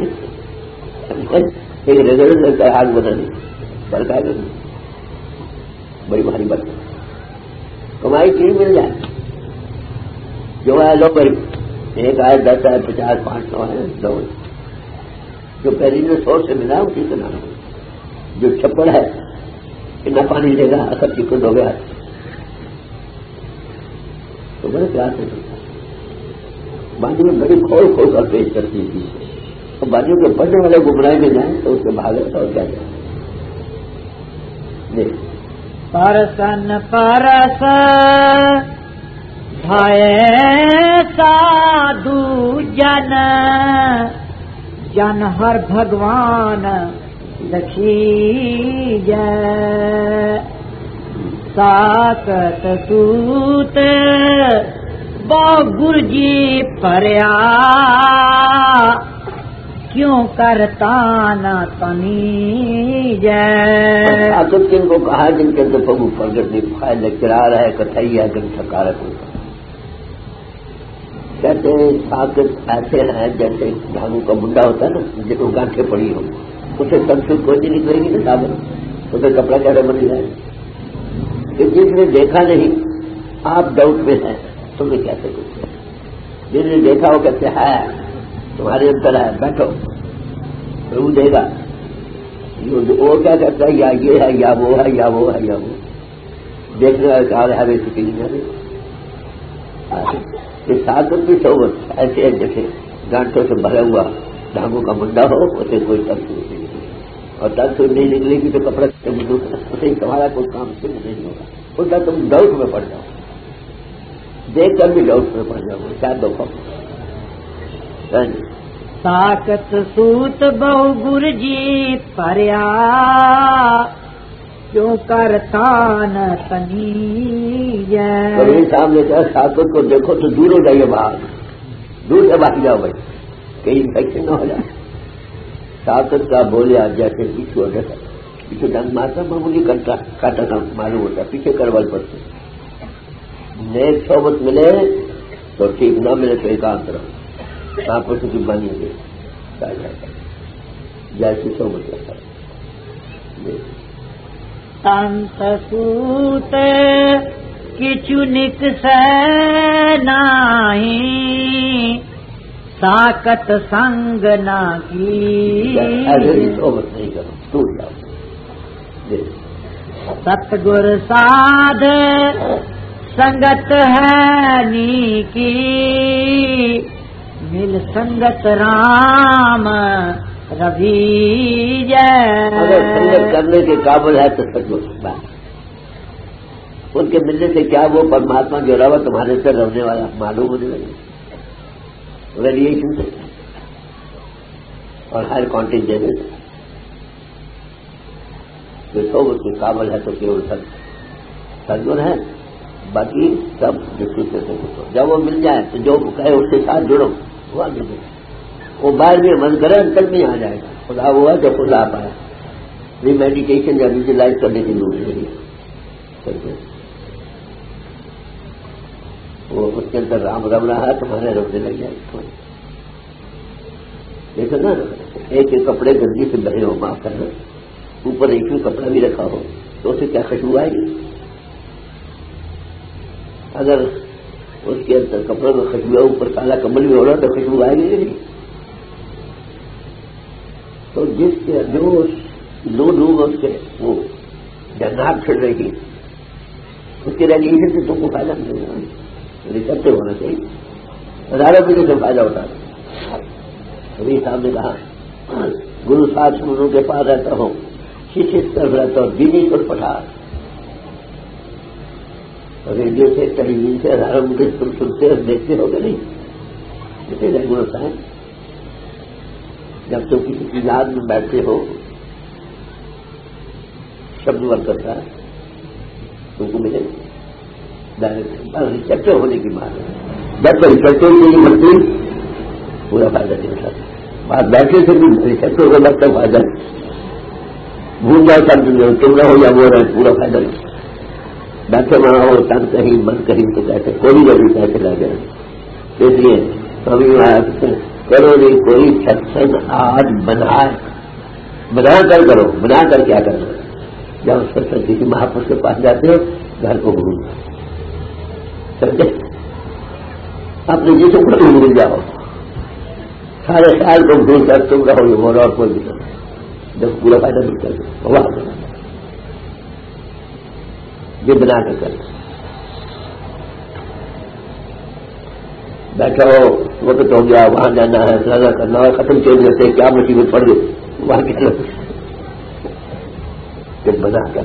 ایک ریزلٹ کا آگ بدلنی برکا کرنی بڑی بھاری بات، کمائی چیز مل جائے جو ہے لو بھائی، ایک آئے 10 آئے 50 500 ہے دو، جو پہلی نے 100 سے ملا اسی سے نہ، جو چھپڑ ہے اتنا پانی لے گا سب چکن ہو گیا تو بڑے پیار سے باندھی میں بڑی کھول کھول کر پیش کرتی تھی، اور باندھیوں کے بڑھنے والے گمراہ میں جائیں تو اس کے بھاگے اور کیا جائے پرسن پرس بھائے سادھو جن جن ہر بھگوان لکھی جے ساکت سوت گرجی پریا کیوں کرتا نہ تنی جے ساکت کن کو کہا جن کے اندر پگو پرگٹ نہیں پائے لچرار ہے کتھائی ہے جن سکارت ہوتا کہتے ہیں ساکت ایسے ہیں جیسے دھانوں کا منڈا ہوتا ہے نا جس کو گانٹھیں پڑی ہو اسے کنفیوز کوئی نہیں نکلے گی نا صاحب اسے کپڑا کیسے بن جائے کہ جس نے دیکھا نہیں آپ ڈاؤٹ میں ہیں تمہیں کیسے کچھ جس نے دیکھا وہ کہتے ہے تمہارے اندر ہے بیٹھو پربھو دے گا، وہ کیا کہتا ہے یا یہ ہے یا وہ ہے یا وہ ہے یا وہ دیکھنے والے کار ہے ویسے کی نہیں یہ ساکت کی صحبت ایسے ہے جیسے گانٹوں سے بھرا ہوا ڈھانگوں کا منڈا ہو اسے کوئی تنسوخ نہیں نکلے اور تنسوخ نہیں نکلے گی تو کپڑا اسے تمہارا کوئی کام سے نہیں ہوگا، الٹا تم ڈاؤٹ میں پڑ جاؤ، دیکھ کر بھی ڈاؤٹ میں پڑ جاؤ کیا دو ساکت سوت بہو گرجی پریا کیوں کرتا نہ تنی کبھی صاحب نے کہا ساکت کو دیکھو تو دور ہو جائیے باہر، دور سے بھاگ جاؤ بھائی کہیں انفیکشن نہ ہو جائے، ساکت کا بولیا جیسے پیچھے ہو جاتا پیچھے ڈنگ مارتا معمولی کاٹا تھا معلوم ہوتا پیچھے کروال پڑتے نیک صحبت ملے تو ٹھیک نہ ملے تو ایکانت رہو آپ کی بانی دے جیسی صحبت کرتا تنت سوت کچھ نک سے نہیں ساکت سنگ نہ کی صحبت نہیں کرو ٹوٹ جاؤ، ستگر سادھ سنگت ہے نیکی مل سنگت رام روی جے اگر سنگت کرنے کے قابل ہے تو سچ بات ان کے ملنے سے کیا وہ پرماتما جو رہا تمہارے سے رہنے والا معلوم ہونے لگے ریلیشن سے اور ہر کانٹینجنٹ سے جو سب اس کے قابل ہے تو کیول سدگن ہے، باقی سب دوسرے سے جب وہ مل جائے تو جو کہے اس کے ساتھ جڑو وہ آگے بڑھے، وہ باہر بھی من کرے انتر میں آ جائے گا، خدا ہوا جو خدا پایا ری میڈیٹیشن یا ویژوائز کرنے کی ضرورت نہیں، وہ اس کے اندر رام رم رہا ہے تمہارے رونے لگ جائے، دیکھو نا ایک ایک کپڑے گندگی سے بھرے ہو معاف کرنا، اوپر ایک ہی کپڑا بھی رکھا ہو تو اسے کیا خوشبو آئے گی؟ اگر اس کے اندر کپڑوں میں خوشبو اوپر کالا کمبل بھی ہو رہا تو خوشبو آئے گی نہیں، تو جس کے جو لوگ اس کے وہ جنات چھڑ رہی اس کے ریلیشن سے تم کو فائدہ ملے گا، ریسپٹیو ہونا چاہیے، ہزاروں پیڑھی سے فائدہ ہوتا ہے۔ ابھی صاحب نے کہا گرو ساتھ گرو کے پاس رہتا ہوں شیشے طرف رہتا ہوں دینی پر پٹھا ریڈیو سے ٹیلی ویژن سے ہزاروں مجھے تم سنتے اور دیکھتے ہو گے نہیں، اسے ریگولر ہوتا ہے جب تم کسی کی یاد میں بیٹھتے ہو شبد ور کرتا ہے تم کو ملے ریسپٹیو ہونے کی بات ہے، جب تک ریسپٹیو کی نہیں بنتی پورا فائدہ نہیں اٹھاتا، بات بیٹھے سے بھی میری شکل کو لگتا فائدہ نہیں. بھول جاؤ تب تم رہو یا وہ رہے پورا فائدہ نہیں. بیٹھے وہاں ہو تن کہیں من کہیں تو کہتے کوئی جبھی کیسے لگے. اس لیے کبھی کرو نہیں کوئی ستسنگ آج بنا کر کرو. بنا کر کیا کرنا؟ جب ستسنگ کسی محافظ کے پاس جاتے ہو گھر کو بھول سمجھے اپنے جسم کو بھول جاؤ. سارے خیال کو بھول کر تم رہو یہ بولو اور کوئی بھی کرو. جب پورا فائدہ نہیں کرتے وہاں یہ بنا کر کرنا. بیٹھا ہو وقت ہو گیا وہاں جانا ہے فلانا کرنا ہے ختم کر دیتے کیا مصیبت پڑ گئی وہاں کیا جب بنا کر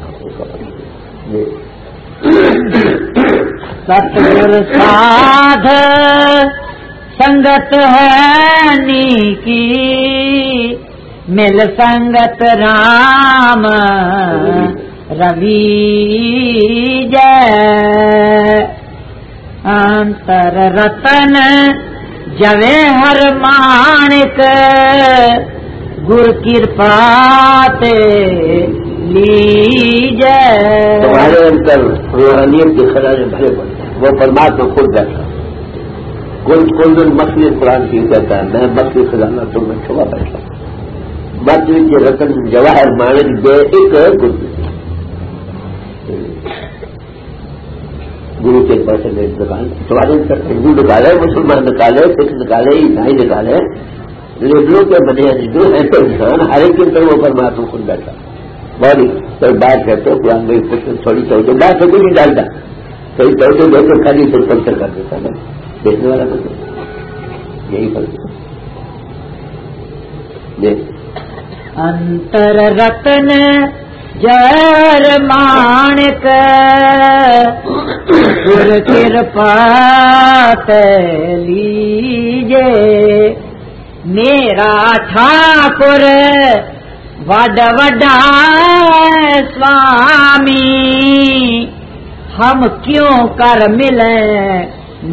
ستگر سادھ سنگت ہے نیکی مل سنگت رام روی جے انتر رتن جوے ہر مانک گر کرپا تے لیجے. تمہارے اندر روحانیت کے خزانے بھرے پڑتے ہیں. وہ پرماتما خود بیٹھا کل دن مصنوعی قرآن کی کہتا ہے میں مصنوعی خزانہ تم میں چھپا بیٹھا مصنوعی کے رتن جواہر مانک دے ایک گرو کے پیسے نکالے تمہارے ہندو نکالے مسلمان نکالے سکھ نکالے عیسائی نکالے لیبلوں کے بنے جو ہے تو انسان ہر ایک کے اندر وہ پرماتما خود بیٹھا. بہت کوئی بات کہتے ہو قرآن میں کچھ تھوڑی توجہ بات سے نہیں ڈالتا کوئی توجہ دے کر خالی پھر کلچر کر دیتا ہے دیکھنے والا تو یہی فرق ہے. انتر رتن جر مانک گر کرپا لیجے میرا ٹھاکر وڈ وڈا سوامی ہم کیوں کر ملیں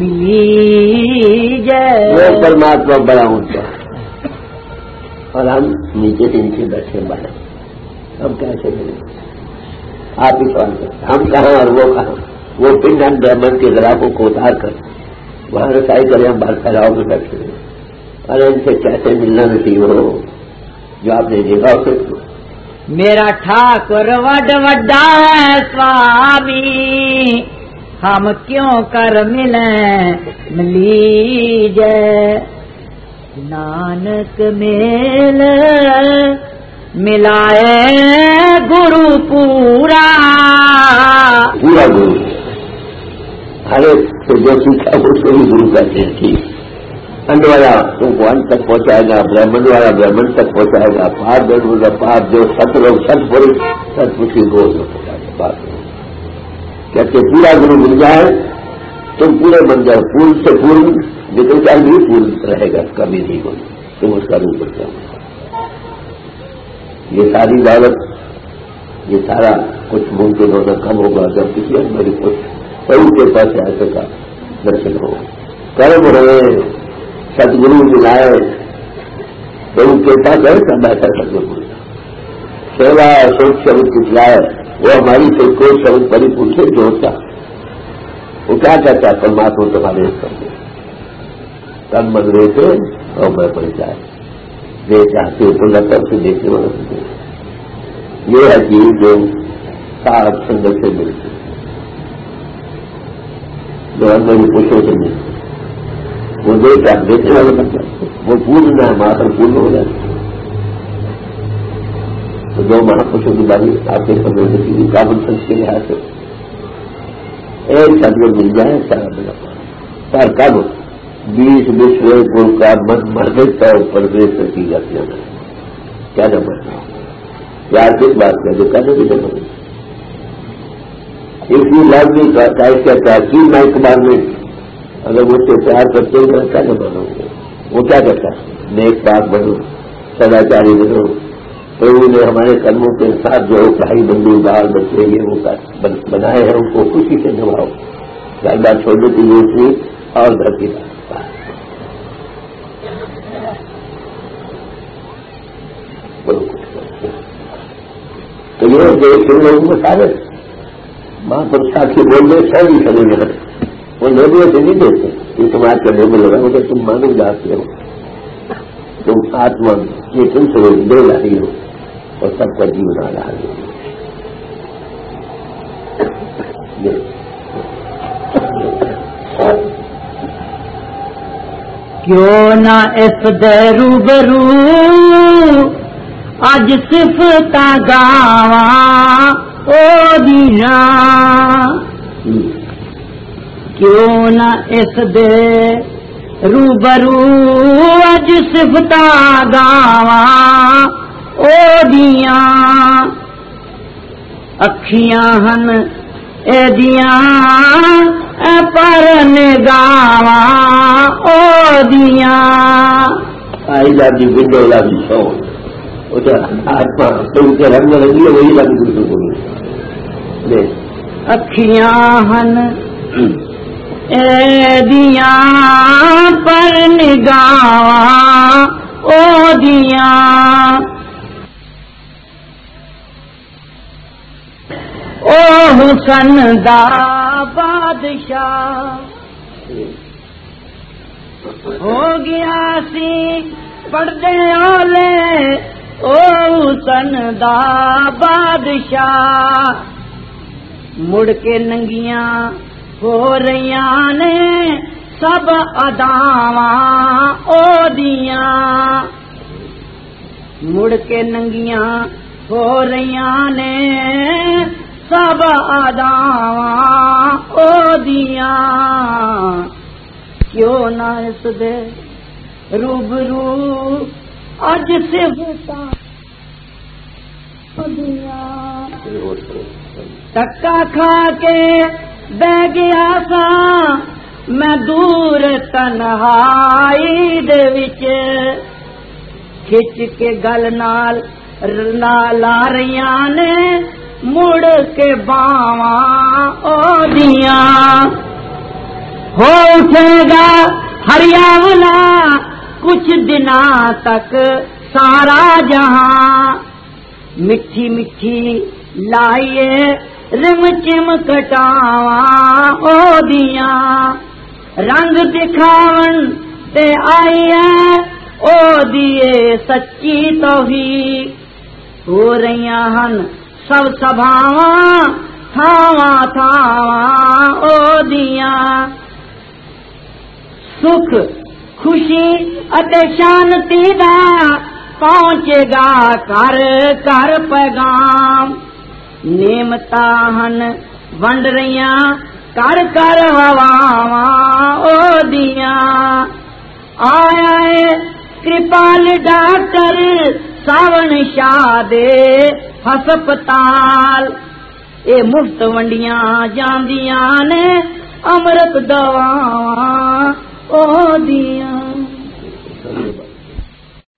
لیجے. وہ پرماتما بڑا اونچا اور ہم نیچے سے نیچے بیٹھے بڑا ہم کیسے ملیں آپ ہی سوال کریں ہم کہاں اور وہ کہاں. وہ پنڈ ہم برہمن کے غلافوں کو اتار کر وہاں رسائی کریں ہم باہر پھیلاؤ میں بیٹھے ہیں. ارے ان سے کیسے ملنا نصیب ہو جو آپ نے دیکھا اسے. میرا ٹھاکر وڈ وڈا ہے سوامی ہم کیوں کر ملیں لیجے نانک میل ملائے گرو پورا گرو ہر ایک سے جو سیکھا اس کو بھی گرو کہتے ہیں. ٹھیک انڈ والا تم کو انڈ تک پہنچائے گا برہمن والا برہمن تک پہنچائے گا پار والا پار جو ست لوگ ست پوری سب کچھ ہی گول میں پہنچائے گا. بات کہتے پورا گرو مل جائے تم پورے بن جاؤ پورن سے پورن نکل جائے بھی پورن رہے گا کبھی نہیں بنے تم اس کا روپ بن جاؤ. یہ ساری دولت یہ سارا کچھ ممکن ہونا کم ہوگا جب کسی میری کچھ کئی کے پاس ایسے کا درشن ہوگا. کرم رہے ستگرو ملائے تو ان کے پاس ہے سب ایسا ستگرو سیوا سوچ شبد کچلائے وہ ہماری سے کوئی شبد پری پوچھے جو ہوتا وہ کیا کہتا ہے پرماتما تمہارے کر دے تن من رہتے اور میں پڑ جائے دے چاہتے تو لگتا سے دیکھنے والا یہ ہے چیز جو صاحب سنگت سے ملتی جو اندر پوچھوں سے ملتی وہ دیکھنے والے بچہ وہ پورن ہے ماتر پورن ہو جاتی. تو جو مہاپروشوں کی باری آپ کے کمیونٹی کی کامن سنس کے لحاظ سے ایک ساتھ مل جائے سارا بنا پر کب 20 گل کا من مرنے کا پردیش سے کی جاتی ہے کیا نہ بننا یار کس بات کا جو کہنے بھی نہ بنے اس لیے لفظ بھی کہتا ہے کہ میں اقبال میں اگر مجھ سے پیار کرتے ہیں میں کیا نہ بنوں گا. وہ کیا کہتا ہے نیک پاک بنو سداچاری بنو پربھو نے ہمارے قدموں کے ساتھ جو بھائی بندو بال بچے یہ وہ بنائے ہیں ان کو خوشی سے نبھاؤ گھر بار چھوڑنے کی ضرورت نہیں اور گھر کی بات تو یہ دیکھ لوگوں کو سارے ماں پر ساتھی بول رہے سو بھی چلے گئے وہ لیبل سے نہیں دیتے یہ سماج کا لیبل لگا مگر تم مانو جاتے ہو تم آتما یہ تم سے دے رہی ہو اور سب کا جیون آ رہا ہے. کیوں نہ اس دے روبرو اج صفتا گاواں او دیاں کیوں نہ اس دے روبرو اج صفتا گاواں او دیاں اکھیاں ہن اے دیاں اے پر نگاواں او دیاں آئی جاتی ونڈو لگی سو آتما تم کے رنگ لگی ہے وہی لگی بالکل اکھیاں ہن اے دیاں پر نگاواں او دیاں او حسن دا بادشاہ ہو گیا سی پردے والے او حسن دا بادشاہ مڑ کے ننگیاں ہو رہیاں نے سب اداواں او دیاں مڑ کے ننگیاں ہو رہیاں نے سب اداواں او دیاں کیوں نہ اس دے روبرو اج صفتا دیاں ٹکا کھا کے بہ گیا سا میں دور تنہائی دے وچ کھچ کے گل نال لا رہیاں نے مڑ کے باواں او دیاں ہو اٹھے گا ہریاولا کچھ دنوں تک سارا جہاں مٹھی مٹھی لائیے رم چم کٹاواں او دیاں رنگ دکھاون تے آئی ہے او دیے سچی توحید ہو رہیاں ہن سب سبھاواں تھاواں تھاواں او دیاں سکھ خوشی اتے شانتی دا پہنچے گا کر کر پیغام نعمتاں ہن ونڈ رہیاں کر کر ہواواں او دیاں آیا ہے کرپال ڈاکٹر ساون شاہ دے ہسپتال اے مفت ونڈیاں جاندیاں نے امرت دواواں او دیاں